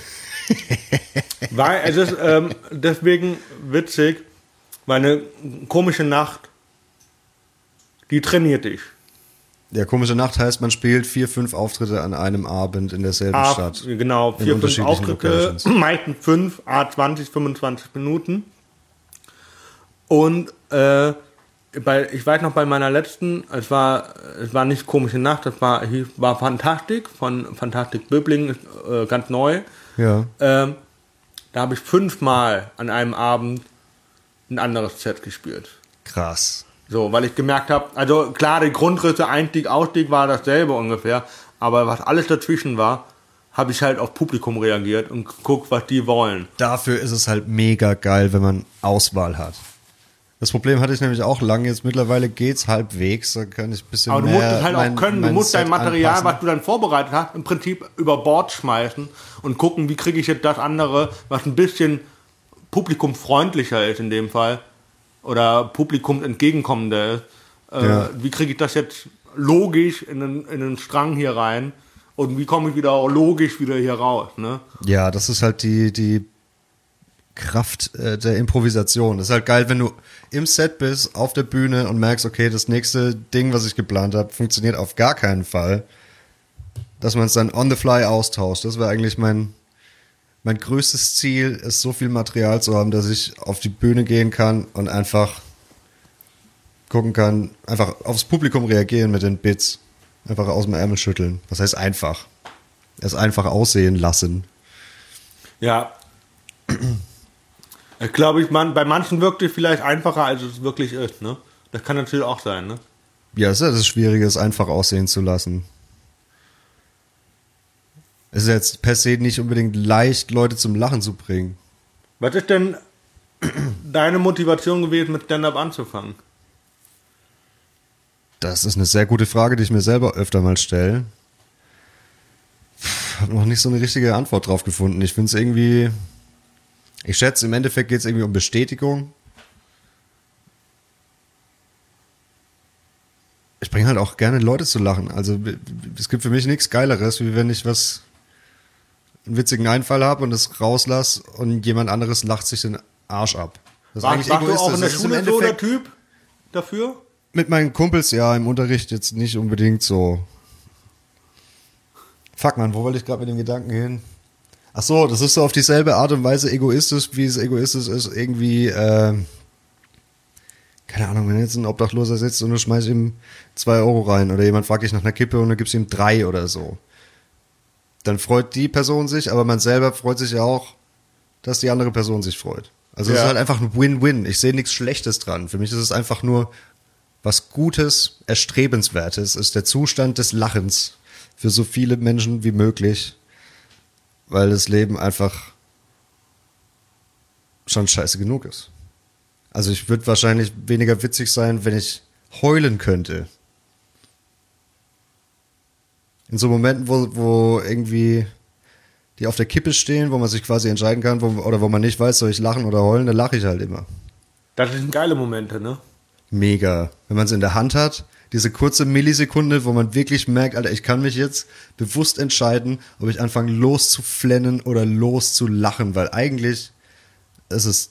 Weil es ist ähm, deswegen witzig, weil eine komische Nacht, die trainiert dich. Ja, komische Nacht heißt, man spielt vier, fünf Auftritte an einem Abend in derselben A, Stadt. genau, In vier, fünf unterschiedlichen Auftritte, Locations. meistens fünf, a zwanzig, fünfundzwanzig Minuten. Und äh, bei, ich weiß noch, bei meiner letzten, es war, es war nicht komische Nacht, das war, hieß- war Fantastik, von Fantastik Böbling, äh, ganz neu. Ja. Ähm, da habe ich fünfmal an einem Abend ein anderes Set gespielt. Krass. So, weil ich gemerkt habe, also klar, die Grundrisse, Einstieg, Ausstieg war dasselbe ungefähr, aber was alles dazwischen war, habe ich halt auf Publikum reagiert und geguckt, was die wollen. Dafür ist es halt mega geil, wenn man Auswahl hat. Das Problem hatte ich nämlich auch lange, jetzt mittlerweile geht's halbwegs, da kann ich ein bisschen Aber du mehr musst es halt mein, auch können, du mein musst dein Set Material, anpassen. was du dann vorbereitet hast, im Prinzip über Bord schmeißen und gucken, wie kriege ich jetzt das andere, was ein bisschen publikumfreundlicher ist in dem Fall oder publikum entgegenkommender ist. Äh, Ja. Wie kriege ich das jetzt logisch in einen, in einen Strang hier rein Und wie komme ich wieder logisch wieder hier raus, ne? Ja, das ist halt die, die Kraft äh, der Improvisation. Das ist halt geil, wenn du im Set bist, auf der Bühne und merkst, okay, das nächste Ding, was ich geplant habe, funktioniert auf gar keinen Fall. Dass man es dann on the fly austauscht. Das wäre eigentlich mein, mein größtes Ziel, ist so viel Material zu haben, dass ich auf die Bühne gehen kann und einfach gucken kann, einfach aufs Publikum reagieren mit den Bits. Einfach aus dem Ärmel schütteln. Was heißt einfach? Es einfach aussehen lassen. Ja. Ich glaube, ich, man, bei manchen wirkt es vielleicht einfacher, als es wirklich ist, ne? Das kann natürlich auch sein, ne? Ja, es ist ja das Schwierige, es einfach aussehen zu lassen. Es ist jetzt per se nicht unbedingt leicht, Leute zum Lachen zu bringen. Was ist denn deine Motivation gewesen, mit Stand-Up anzufangen? Das ist eine sehr gute Frage, die ich mir selber öfter mal stelle. Ich habe noch nicht so eine richtige Antwort drauf gefunden. Ich finde es irgendwie... Ich schätze, im Endeffekt geht es irgendwie um Bestätigung. Ich bringe halt auch gerne Leute zu lachen. Also es gibt für mich nichts Geileres, wie wenn ich was... einen witzigen Einfall habe und das rauslasse und jemand anderes lacht sich den Arsch ab. Das ist War, eigentlich warst du egoistisch. auch in der Das ist im Schule so der Endeffekt- Typ dafür? Mit meinen Kumpels, ja, im Unterricht jetzt nicht unbedingt so. Fuck, man, wo wollte ich gerade mit dem Gedanken hin? Ach so, das ist so auf dieselbe Art und Weise egoistisch, wie es egoistisch ist, irgendwie, äh, keine Ahnung, wenn jetzt ein Obdachloser sitzt und du schmeißt ihm zwei Euro rein oder jemand fragt dich nach einer Kippe und du gibst ihm drei oder so. Dann freut die Person sich, aber man selber freut sich ja auch, dass die andere Person sich freut. Also es Ja. ist halt einfach ein Win-Win. Ich sehe nichts Schlechtes dran. Für mich ist es einfach nur was Gutes, Erstrebenswertes, ist der Zustand des Lachens für so viele Menschen wie möglich, weil das Leben einfach schon scheiße genug ist. Also ich würde wahrscheinlich weniger witzig sein, wenn ich heulen könnte. In so Momenten, wo, wo irgendwie die auf der Kippe stehen, wo man sich quasi entscheiden kann, wo, oder wo man nicht weiß, soll ich lachen oder heulen, dann lache ich halt immer. Das sind geile Momente, ne? Mega. Wenn man es in der Hand hat, diese kurze Millisekunde, wo man wirklich merkt, Alter, ich kann mich jetzt bewusst entscheiden, ob ich anfange loszuflennen oder loszulachen, weil eigentlich ist es...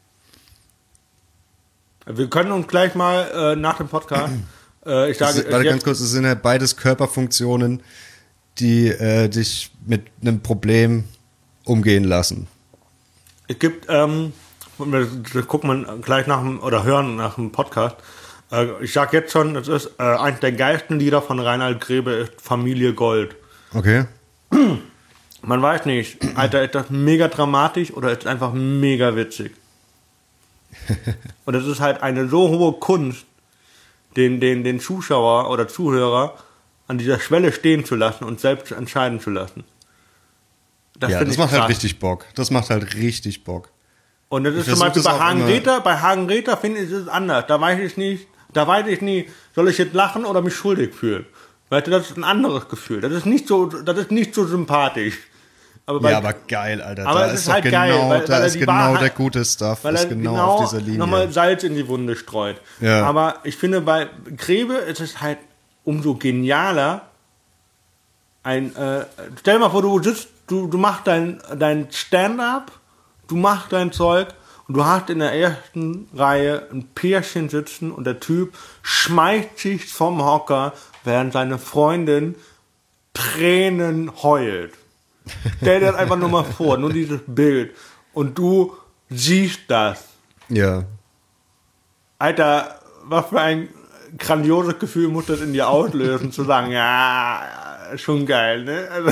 Wir können uns gleich mal äh, nach dem Podcast, äh, ich sage, Warte jetzt, ganz kurz, es sind ja beides Körperfunktionen, die äh, dich mit einem Problem umgehen lassen. es gibt, ähm, das guckt man gleich nach dem, oder hören nach dem Podcast, äh, ich sag jetzt schon, das ist äh, eines der geilsten Lieder von Reinhard Grebe, ist Familie Gold. Okay. Man weiß nicht, Alter, ist das mega dramatisch oder ist es einfach mega witzig? Und es ist halt eine so hohe Kunst, den, den, den Zuschauer oder Zuhörer an dieser Schwelle stehen zu lassen und selbst entscheiden zu lassen. Das Ja, finde das ich macht krass. halt richtig Bock. Das macht halt richtig Bock. Und das Ich ist zum versuch Beispiel das bei auch Hagen immer- Räther, bei Hagen Räther finde ich es anders. Da weiß ich nicht, da weiß ich nie, soll ich jetzt lachen oder mich schuldig fühlen? Weißt du, das ist ein anderes Gefühl. Das ist nicht so, das ist nicht so sympathisch. Aber bei, Ja, aber geil, Alter. Aber da es ist, ist doch halt genau, geil, weil- da weil er ist die genau Wahrheit- der gute Stuff. weil ist er genau, genau auf dieser Linie. nochmal Salz in die Wunde streut. Ja. Aber ich finde, bei Grebe ist es halt umso genialer. Ein, äh, stell dir mal vor, du sitzt, du, du machst dein, dein Stand-up, du machst dein Zeug und du hast in der ersten Reihe ein Pärchen sitzen und der Typ schmeißt sich vom Hocker, während seine Freundin Tränen heult. Stell dir das einfach nur mal vor, nur dieses Bild. Und du siehst das. Ja. Alter, was für ein grandioses Gefühl muss das in dir auslösen, zu sagen, ja, schon geil, ne? Also,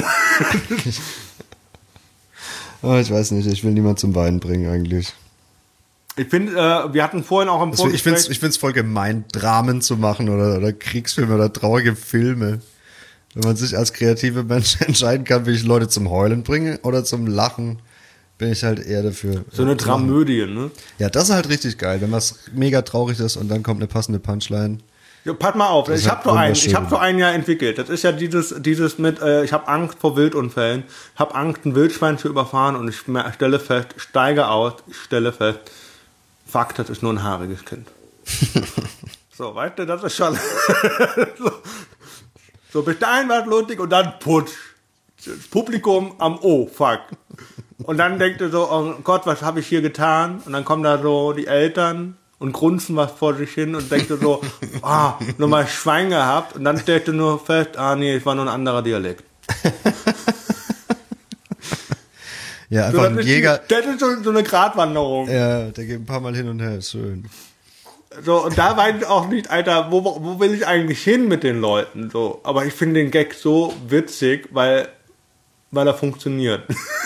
Oh, ich weiß nicht, ich will niemand zum Weinen bringen eigentlich. ich finde, äh, wir hatten vorhin auch im Das, ich finde es Vorgespräch, ich find's voll gemein, Dramen zu machen oder, oder Kriegsfilme oder traurige Filme. Wenn man sich als kreative Mensch entscheiden kann, wie ich Leute zum Heulen bringe oder zum Lachen, bin ich halt eher dafür. so eine Dramödie, ne? Ja, das ist halt richtig geil, wenn was mega traurig ist und dann kommt eine passende Punchline. Ja, pass mal auf, Das ich ist habe halt so einen, ich wunderschön. habe so einen ja entwickelt. Das ist ja dieses, dieses mit, äh, ich habe Angst vor Wildunfällen, ich habe Angst, ein Wildschwein zu überfahren und ich mer- stelle fest, ich steige aus, ich stelle fest, fuck, das ist nur ein haariges Kind. So, weißt du, das ist schon so, So, bis dahin war es lustig und dann putsch. Das Publikum am Oh, fuck. Und dann denkt er so, oh Gott, was habe ich hier getan? Und dann kommen da so die Eltern und grunzen was vor sich hin und denkt so, ah, nochmal Schwein gehabt. Und dann stellt er nur fest, ah nee, es war nur ein anderer Dialekt. Ja, einfach so, ein Jäger. Die, das ist so, so eine Gratwanderung. Ja, der geht ein paar Mal hin und her, ist schön. So, und da weiß ich auch nicht, Alter, wo, wo will ich eigentlich hin mit den Leuten? So, aber ich finde den Gag so witzig, weil, weil er funktioniert.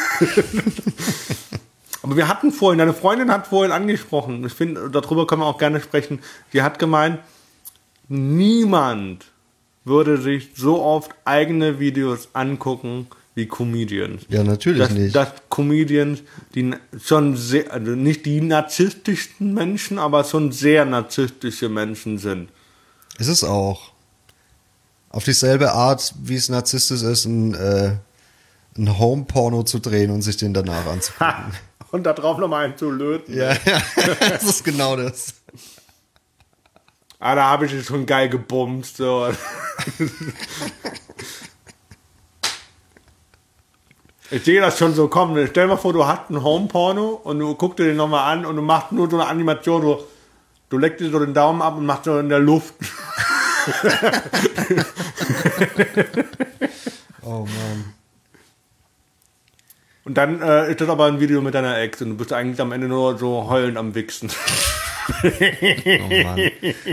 Aber wir hatten vorhin, deine Freundin hat vorhin angesprochen, ich finde, darüber können wir auch gerne sprechen, sie hat gemeint, niemand würde sich so oft eigene Videos angucken wie Comedians. Ja, natürlich dass, nicht. Dass Comedians, die schon sehr, also nicht die narzisstischsten Menschen, aber schon sehr narzisstische Menschen sind. Ist es auch. Auf dieselbe Art, wie es narzisstisch ist, ein, äh, ein Home-Porno zu drehen und sich den danach anzugucken. Und da drauf nochmal einen zu löten. Ja, ja, das ist genau das. Ah, da habe ich es schon geil gebumst. So. Ich sehe das schon so kommen. Stell dir mal vor, du hast einen Home-Porno und du guckst dir den nochmal an und du machst nur so eine Animation, du, du leckst dir so den Daumen ab und machst so in der Luft. Oh Mann. Und dann äh, ist das aber ein Video mit deiner Ex und du bist eigentlich am Ende nur so heulend am Wichsen. Oh Mann.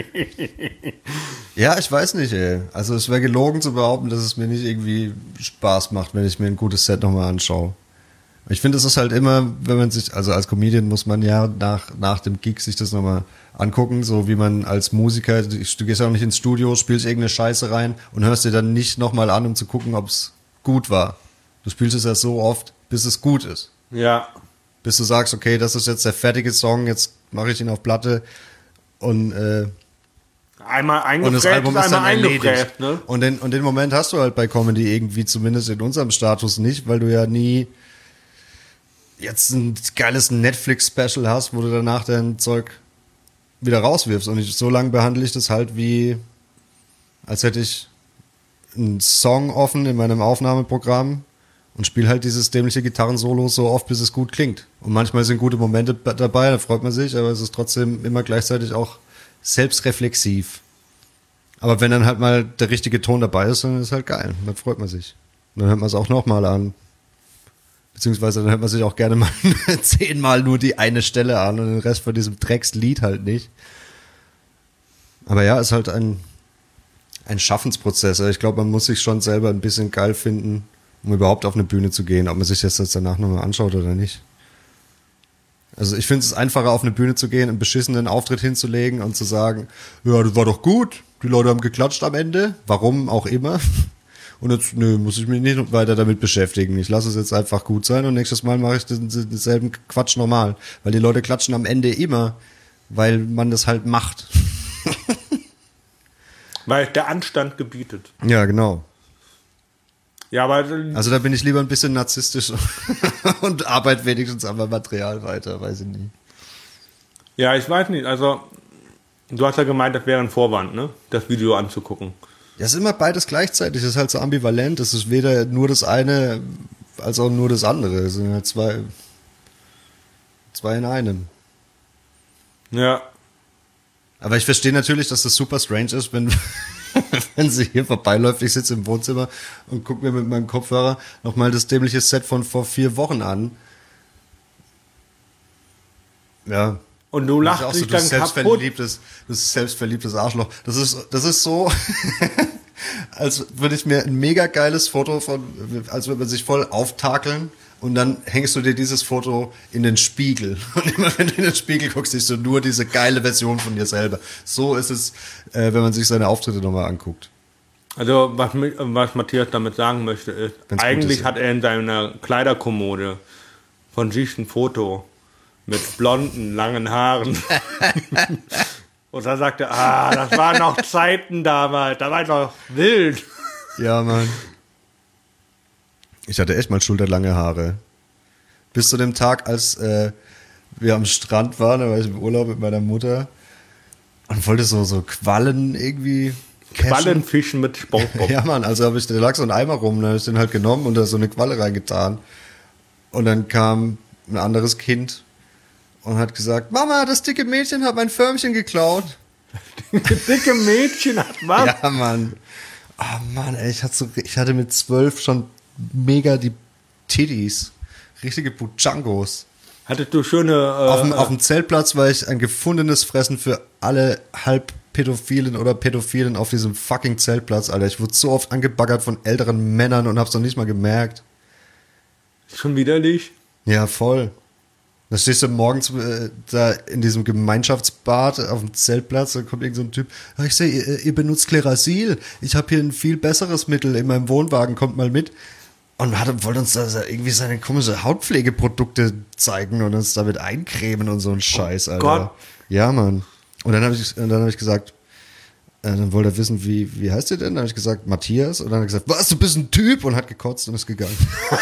Ja, ich weiß nicht, ey. Also es wäre gelogen zu behaupten, dass es mir nicht irgendwie Spaß macht, wenn ich mir ein gutes Set nochmal anschaue. Ich finde, es ist halt immer, wenn man sich, also als Comedian muss man ja nach, nach dem Gig sich das nochmal angucken, so wie man als Musiker, du gehst ja auch nicht ins Studio, spielst irgendeine Scheiße rein und hörst dir dann nicht nochmal an, um zu gucken, ob es gut war. Du spielst es ja so oft, bis es gut ist. Ja. Bis du sagst, okay, das ist jetzt der fertige Song, jetzt mache ich ihn auf Platte und äh, einmal und das Album ist dann erledigt. Ne? Und, den, und den Moment hast du halt bei Comedy irgendwie, zumindest in unserem Status nicht, weil du ja nie jetzt ein geiles Netflix-Special hast, wo du danach dein Zeug wieder rauswirfst. Und ich, so lange behandle ich das halt wie, als hätte ich einen Song offen in meinem Aufnahmeprogramm und spiele halt dieses dämliche Gitarrensolo so oft, bis es gut klingt. Und manchmal sind gute Momente dabei, da freut man sich, aber es ist trotzdem immer gleichzeitig auch selbstreflexiv. Aber wenn dann halt mal der richtige Ton dabei ist, dann ist es halt geil. Dann freut man sich. Und dann hört man es auch nochmal an. Beziehungsweise dann hört man sich auch gerne mal zehnmal nur die eine Stelle an und den Rest von diesem Dreckslied halt nicht. Aber ja, ist halt ein, ein Schaffensprozess. Ich glaube, man muss sich schon selber ein bisschen geil finden, um überhaupt auf eine Bühne zu gehen, ob man sich das jetzt danach nochmal anschaut oder nicht. Also ich finde es einfacher, auf eine Bühne zu gehen, einen beschissenen Auftritt hinzulegen und zu sagen, ja, das war doch gut, die Leute haben geklatscht am Ende, warum auch immer. Und jetzt, nö, muss ich mich nicht weiter damit beschäftigen. Ich lasse es jetzt einfach gut sein und nächstes Mal mache ich den, denselben Quatsch normal. Weil die Leute klatschen am Ende immer, weil man das halt macht. Weil der Anstand gebietet. Ja, genau. Ja, aber also da bin ich lieber ein bisschen narzisstisch und arbeite wenigstens an meinem Material weiter, weiß ich nicht. Ja, ich weiß nicht, also du hast ja gemeint, das wäre ein Vorwand, ne? Das Video anzugucken. Ja, es ist immer beides gleichzeitig, es ist halt so ambivalent, es ist weder nur das eine, als auch nur das andere, es sind halt zwei, zwei in einem. Ja. Aber ich verstehe natürlich, dass das super strange ist, wenn, wenn sie hier vorbeiläuft, ich sitze im Wohnzimmer und gucke mir mit meinem Kopfhörer nochmal das dämliche Set von vor vier Wochen an. Ja. Und du lachst auch dich so, dann kaputt. Das ist selbstverliebtes Arschloch. Das ist, das ist so, als würde ich mir ein mega geiles Foto von, als würde man sich voll auftakeln und dann hängst du dir dieses Foto in den Spiegel. Und immer wenn du in den Spiegel guckst, siehst du nur diese geile Version von dir selber. So ist es, äh, wenn man sich seine Auftritte nochmal anguckt. Also, was, was Matthias damit sagen möchte, ist, Wenn's eigentlich ist, hat er in seiner Kleiderkommode von sich ein Foto mit blonden, langen Haaren. Und dann sagt er, ah, das waren noch Zeiten damals, da war ich noch wild. Ja, Mann. Ich hatte echt mal schulterlange Haare. Bis zu dem Tag, als äh, wir am Strand waren, da war ich im Urlaub mit meiner Mutter und wollte so, so Quallen irgendwie Quallenfischen mit SpongeBob. Ja, Mann, also habe ich, da lag so ein Eimer rum, dann habe ich den halt genommen und da so eine Qualle reingetan. Und dann kam ein anderes Kind und hat gesagt, Mama, das dicke Mädchen hat mein Förmchen geklaut. Das dicke Mädchen hat was? Ja, Mann. Oh Mann, ey, ich hatte, so, ich hatte mit zwölf schon mega die Titties. Richtige Pujangos. Hattest du schöne... Äh, auf, dem, auf dem Zeltplatz war ich ein gefundenes Fressen für alle Halbpädophilen oder Pädophilen auf diesem fucking Zeltplatz, Alter. Ich wurde so oft angebaggert von älteren Männern und hab's noch nicht mal gemerkt. Schon widerlich? Ja, voll. Da stehst du morgens äh, da in diesem Gemeinschaftsbad auf dem Zeltplatz, da kommt irgend so ein Typ, "Ah, ich sehe, ihr, ihr benutzt Klerasil, ich habe hier ein viel besseres Mittel in meinem Wohnwagen, kommt mal mit." Und hat, wollte uns da irgendwie seine komische Hautpflegeprodukte zeigen und uns damit eincremen und so ein Scheiß, Alter. Gott. Ja, Mann. Und dann habe ich, und dann hab ich gesagt, äh, dann wollte er wissen, wie, wie heißt ihr denn? Dann habe ich gesagt, Matthias. Und dann hat er gesagt, was, du bist ein Typ? Und hat gekotzt und ist gegangen.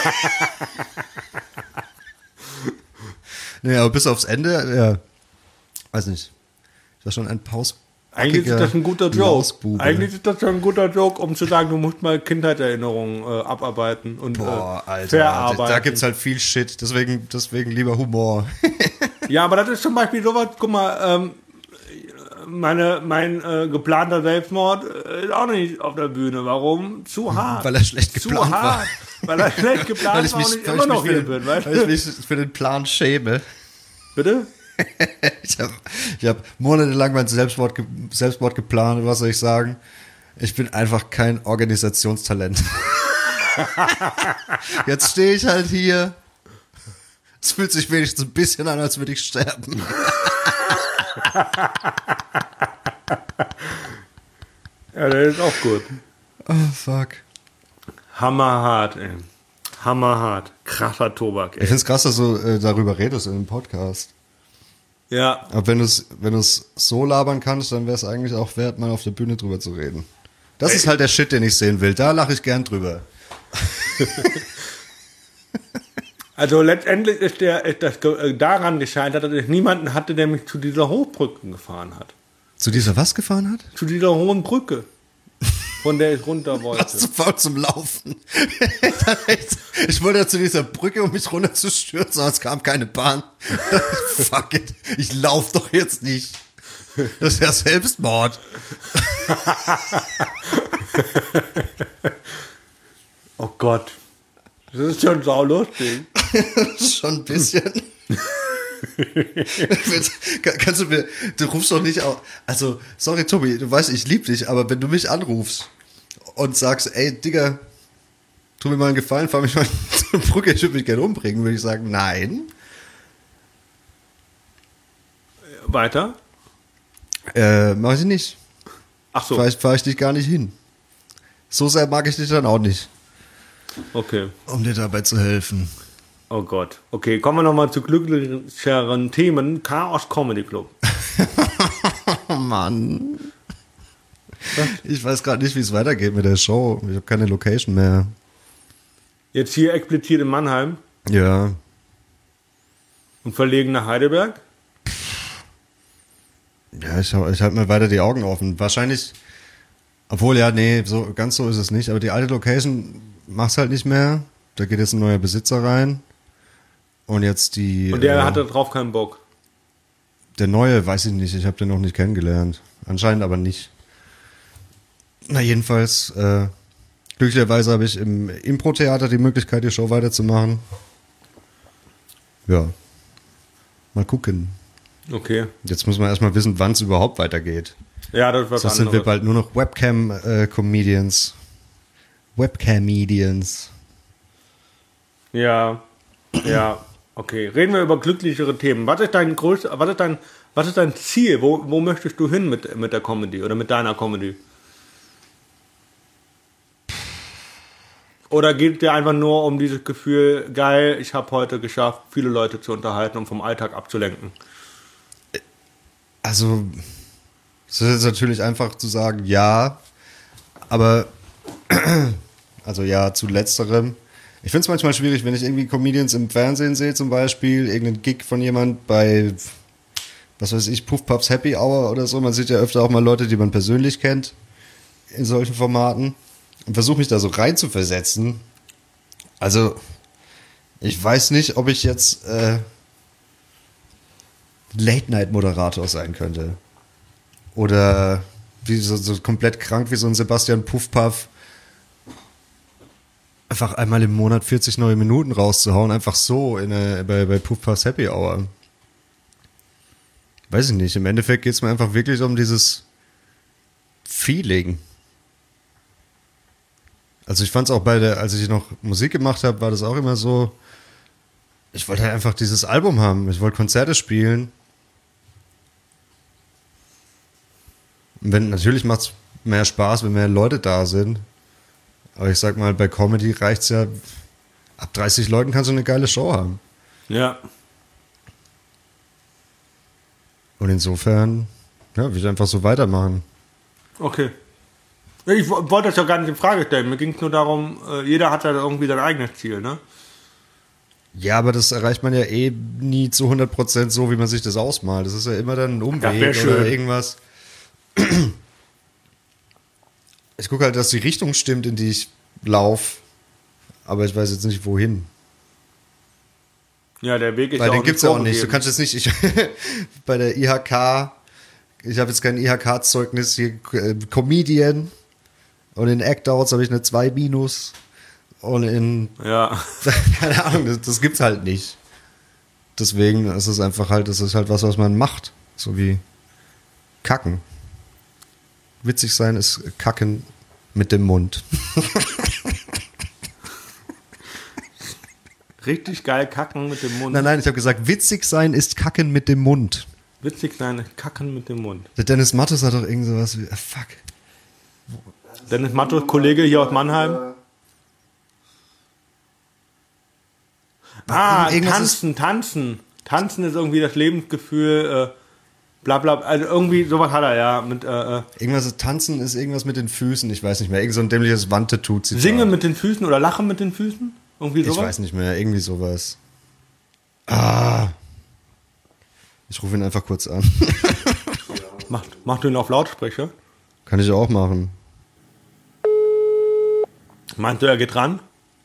Nee, aber bis aufs Ende, ja, weiß nicht. Ich war schon ein Paus. Eigentlich ist das ein guter Joke. Lausbube. Eigentlich ist das schon ein guter Joke, um zu sagen, du musst mal Kindheitserinnerungen äh, abarbeiten und Boah, äh, Alter, verarbeiten. da gibt's halt viel Shit, deswegen, deswegen lieber Humor. Ja, aber das ist zum Beispiel sowas, guck mal, ähm, meine, mein äh, geplanter Selbstmord äh, ist auch nicht auf der Bühne. Warum? Zu hart. Weil er schlecht geplant Zu war. hart. Weil er schlecht geplant Weil ich war mich, und ich weil immer ich mich noch für hier den, bin, weißt weil ich du? mich für den Plan schäme. Bitte? Ich habe ich hab monatelang mein Selbstmord, ge- Selbstmord geplant, was soll ich sagen? Ich bin einfach kein Organisationstalent. Jetzt stehe ich halt hier. Es fühlt sich wenigstens ein bisschen an, als würde ich sterben. Ja, der ist auch gut. Oh, fuck. Hammerhart, ey. Hammerhart. Krasser Tobak, Ich ey. finde es krass, dass du äh, darüber redest in dem Podcast. Ja, Aber wenn du es wenn du's so labern kannst, dann wäre es eigentlich auch wert, mal auf der Bühne drüber zu reden. Das Ey. ist halt der Shit, den ich sehen will. Da lache ich gern drüber. also letztendlich ist, der, ist das ge- äh, daran gescheitert, dass ich niemanden hatte, der mich zu dieser Hochbrücke gefahren hat. Zu dieser was gefahren hat? Zu dieser hohen Brücke, von der ich runter wollte. Warst du faul zum Laufen? Ich wollte ja zu dieser Brücke, um mich runter zu stürzen, aber es kam keine Bahn. Fuck it, ich lauf doch jetzt nicht. Das ist ja Selbstmord. Oh Gott. Das ist schon saulustig. Schon ein bisschen. Kannst du mir, du rufst doch nicht auf, also, sorry Tobi, du weißt, ich lieb dich, aber wenn du mich anrufst und sagst, ey, Digga, tu mir mal einen Gefallen, fahr mich mal zur Brücke, ich würde mich gerne umbringen, würde ich sagen, nein. Weiter? Äh, mach ich nicht. Ach so, Vielleicht fahre ich dich gar nicht hin. So sehr mag ich dich dann auch nicht. okay. Um dir dabei zu helfen. Oh Gott. Okay, kommen wir nochmal zu glücklicheren Themen. Chaos Comedy Club. Oh Mann. Ich weiß gerade nicht, wie es weitergeht mit der Show. Ich habe keine Location mehr. Jetzt hier explizit in Mannheim Ja. und verlegen nach Heidelberg. Ja, ich, hau- ich halte mal weiter die Augen offen. Wahrscheinlich, obwohl, ja, nee, so, ganz so ist es nicht. Aber die alte Location macht's halt nicht mehr. Da geht jetzt ein neuer Besitzer rein. Und jetzt die... Und der äh, hatte drauf keinen Bock. Der neue, weiß ich nicht. Ich habe den noch nicht kennengelernt. Anscheinend aber nicht. Na, jedenfalls, äh, glücklicherweise habe ich im Impro-Theater die Möglichkeit, die Show weiterzumachen. Ja. Mal gucken. Okay. Jetzt muss man erstmal wissen, wann es überhaupt weitergeht. Ja, das ist was Sonst sind wir anderes. bald nur noch Webcam-Comedians. Webcam-Medians. Ja, ja, okay. Reden wir über glücklichere Themen. Was ist dein größter, was ist dein, was ist dein Ziel? Wo, wo möchtest du hin mit, mit der Comedy oder mit deiner Comedy? Oder geht es dir einfach nur um dieses Gefühl, geil, ich habe heute geschafft, viele Leute zu unterhalten und vom Alltag abzulenken? Also, es ist jetzt natürlich einfach zu sagen, ja, aber, also ja, zu letzterem. Ich finde es manchmal schwierig, wenn ich irgendwie Comedians im Fernsehen sehe, zum Beispiel, irgendeinen Gig von jemand bei, was weiß ich, Puff Puffs Happy Hour oder so. Man sieht ja öfter auch mal Leute, die man persönlich kennt. in solchen Formaten und versuche mich da so rein zu versetzen. Also, ich weiß nicht, ob ich jetzt äh, Late-Night-Moderator sein könnte. Oder wie so, so komplett krank wie so ein Sebastian Puffpaff. Einfach einmal im Monat vierzig neue Minuten rauszuhauen, einfach so in eine, bei, bei Puffpaffs Happy Hour. Weiß ich nicht, im Endeffekt geht es mir einfach wirklich um dieses Feeling. Also ich fand es auch bei der, als ich noch Musik gemacht habe, war das auch immer so, ich wollte halt einfach dieses Album haben, ich wollte Konzerte spielen. Und wenn, natürlich macht es mehr Spaß, wenn mehr Leute da sind. Aber ich sag mal, bei Comedy reicht's ja, ab dreißig Leuten kannst du eine geile Show haben. Ja. Und insofern, ja, will ich einfach so weitermachen. Okay. Ich wo- wollte das ja gar nicht in Frage stellen. Mir ging es nur darum, äh, jeder hat ja irgendwie sein eigenes Ziel, ne? Ja, aber das erreicht man ja eh nie zu hundert Prozent so, wie man sich das ausmalt. Das ist ja immer dann ein Das Umweg wär schön. oder irgendwas. Ich gucke halt, dass die Richtung stimmt, in die ich laufe. Aber ich weiß jetzt nicht, wohin. Ja, der Weg ist Weil ja den auch gibt's ja auch nicht. Du vorgegeben. kannst jetzt nicht, ich, bei der I H K, ich habe jetzt kein I H K-Zeugnis hier, äh, Comedian. Und in Act-Outs habe ich eine zwei minus. Und in, Ja. keine Ahnung, das, das gibt's halt nicht. Deswegen ist es einfach halt, das ist halt was, was man macht. So wie Kacken. Witzig sein ist Kacken mit dem Mund. Richtig geil kacken mit dem Mund. Nein, nein, ich habe gesagt, witzig sein ist Kacken mit dem Mund. Witzig sein, kacken mit dem Mund. Der Dennis Mattes hat doch irgend sowas wie, ah, fuck. Dennis Mattos, Kollege hier aus Mannheim. Ah, Irgendwas tanzen, tanzen. Tanzen ist irgendwie das Lebensgefühl, äh, bla bla, also irgendwie sowas hat er, ja. Mit, äh, äh, Irgendwas ist Tanzen ist irgendwas mit den Füßen, ich weiß nicht mehr. Irgend so ein dämliches Wandtattoo. Singen mit den Füßen oder lachen mit den Füßen? Irgendwie Ich sowas? weiß nicht mehr, irgendwie sowas. Ah. Ich rufe ihn einfach kurz an. Mach, mach du ihn auf Lautsprecher. Kann ich auch machen. Meinst du, er geht ran?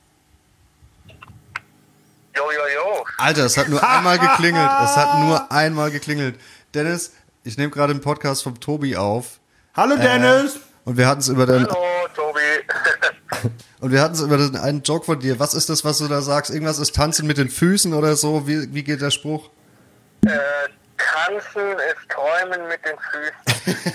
Jo, jo, jo. Alter, es hat nur einmal geklingelt. Es hat nur einmal geklingelt. Dennis, ich nehme gerade einen Podcast vom Tobi auf. Hallo Dennis! Äh, und wir hatten es über den Hallo, Tobi. und wir hatten es über den einen Joke von dir. Was ist das, was du da sagst? Irgendwas ist Tanzen mit den Füßen oder so? Wie, wie geht der Spruch? äh, tanzen ist Träumen mit den Füßen.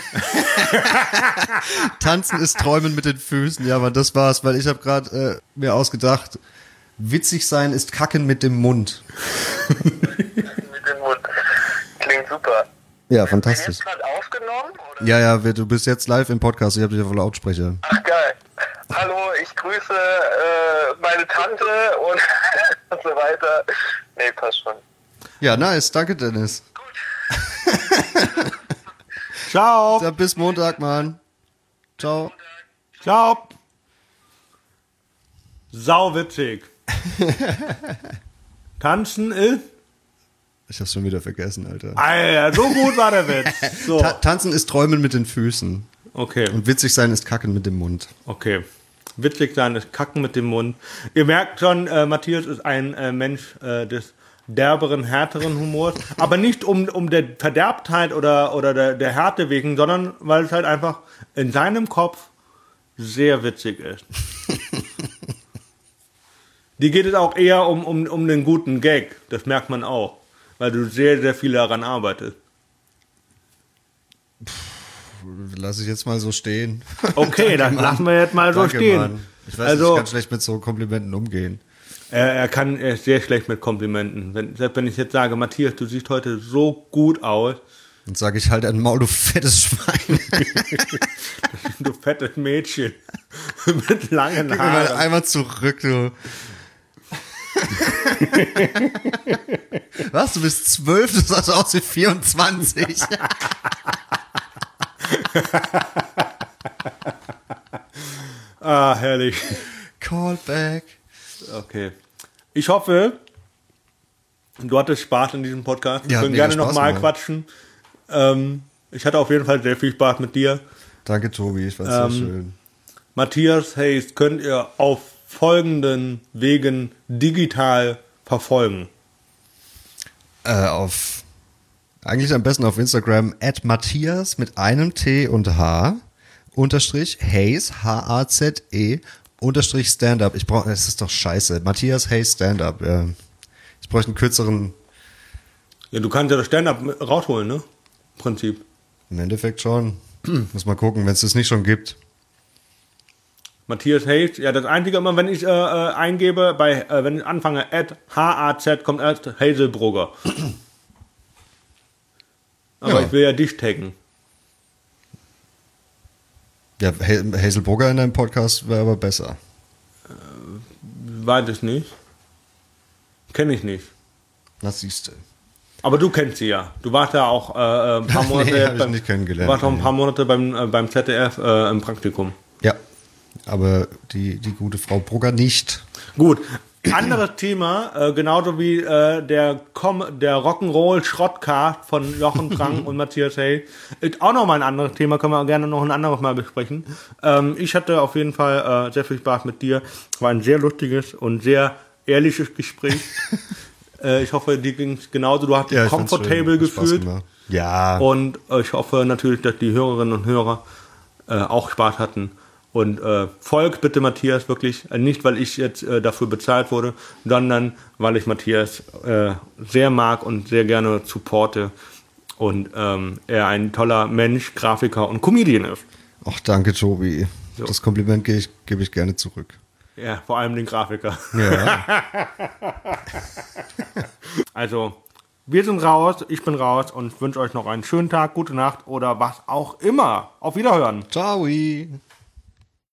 Tanzen ist Träumen mit den Füßen. Ja, aber das war's, weil ich habe gerade äh, mir ausgedacht, witzig sein ist Kacken mit dem Mund. mit dem Mund. Klingt super. Ja, Ist fantastisch. jetzt gerade aufgenommen? Oder? Ja, ja, wir- du bist jetzt live im Podcast. Ich habe dich auf Lautsprecher. Ach, geil. Hallo, ich grüße äh, meine Tante und, und so weiter. Nee, passt schon. Ja, nice. Danke, Dennis. Ciao! Ja, bis Montag, Mann. Ciao. Ciao! Sau witzig. Tanzen ist... Ich hab's schon wieder vergessen, Alter. Alter, so gut war der Witz. So. Ta Tanzen ist Träumen mit den Füßen. Okay, Und witzig sein ist Kacken mit dem Mund. okay. Witzig sein ist Kacken mit dem Mund. Ihr merkt schon, äh, Matthias ist ein äh, Mensch äh, des derberen, härteren Humors. Aber nicht um, um der Verderbtheit oder, oder der, der Härte wegen, sondern weil es halt einfach in seinem Kopf sehr witzig ist. Die geht es auch eher um, um, um den guten Gag. Das merkt man auch. Weil du sehr, sehr viel daran arbeitest. Lass ich jetzt mal so stehen. Okay, dann lassen wir jetzt mal so Danke, stehen. Mann. Ich weiß, Also- ich kann schlecht mit so Komplimenten umgehen. Er, er kann er ist sehr schlecht mit Komplimenten. Wenn, selbst wenn ich jetzt sage, Matthias, du siehst heute so gut aus, Und sage ich halt ein Maul, du fettes Schwein. du fettes Mädchen mit langen Gib mir mal Haaren. einmal zurück, du. Was, du bist zwölf, du sahst aus wie vierundzwanzig. Ah, herrlich. Callback. Okay. Ich hoffe, du hattest Spaß in diesem Podcast. Wir Ja, können mega gerne Spaß nochmal gemacht. quatschen. Ähm, ich hatte auf jeden Fall sehr viel Spaß mit dir. Danke, Tobi, ich fand's Ähm, sehr schön. Matthias Hayes könnt ihr auf folgenden Wegen digital verfolgen. Äh, auf, eigentlich am besten auf Instagram, at Matthias mit einem T und H, unterstrich Hayes, H A Z E, unterstrich Stand-Up. Ich brauche, das ist doch scheiße. Matthias Hayes Stand-Up. Ja. Ich bräuchte einen kürzeren, Ja, du kannst ja das Stand-up rausholen, ne? Im Prinzip. im Endeffekt schon. Muss mal gucken, wenn es das nicht schon gibt. Matthias Hayes, ja, das Einzige immer, wenn ich äh, äh, eingebe, bei, äh, wenn ich anfange, at H A Z, kommt erst Hazelbrugger. Aber Ja. ich will ja dich taggen. Ja, Ha- Hazelbrugger in deinem Podcast wäre aber besser. Weiß ich nicht. Kenne ich nicht. Das siehst du. Aber du kennst sie ja. Du warst ja auch äh, ein paar Nee, Monate, hab ich beim, nicht kennengelernt, du warst auch ein nee. paar Monate beim, äh, beim Z D F äh, im Praktikum. Ja, aber die, die gute Frau Brugger nicht. Gut, anderes Thema, äh, genauso wie äh, der, Com der Rock'n'Roll-Schrottcast von Jochen Frank und Matthias Hayes. Ist auch noch mal ein anderes Thema, können wir gerne noch ein anderes Mal besprechen. Ähm, ich hatte auf jeden Fall äh, sehr viel Spaß mit dir. War ein sehr lustiges und sehr ehrliches Gespräch. äh, ich hoffe, dir ging es genauso. Du hast dich ich fand's comfortable schön. Hat Spaß gefühlt. gemacht. Ja, Und äh, ich hoffe natürlich, dass die Hörerinnen und Hörer äh, auch Spaß hatten. Und äh, folgt bitte Matthias wirklich, äh, nicht weil ich jetzt äh, dafür bezahlt wurde, sondern weil ich Matthias äh, sehr mag und sehr gerne supporte. Und ähm, er ein toller Mensch, Grafiker und Comedian ist. ach danke Tobi. So. Das Kompliment gebe ich, gebe ich gerne zurück. Ja, vor allem den Grafiker. Ja. Also, wir sind raus, ich bin raus und wünsche euch noch einen schönen Tag, gute Nacht oder was auch immer. Auf Wiederhören. Ciao.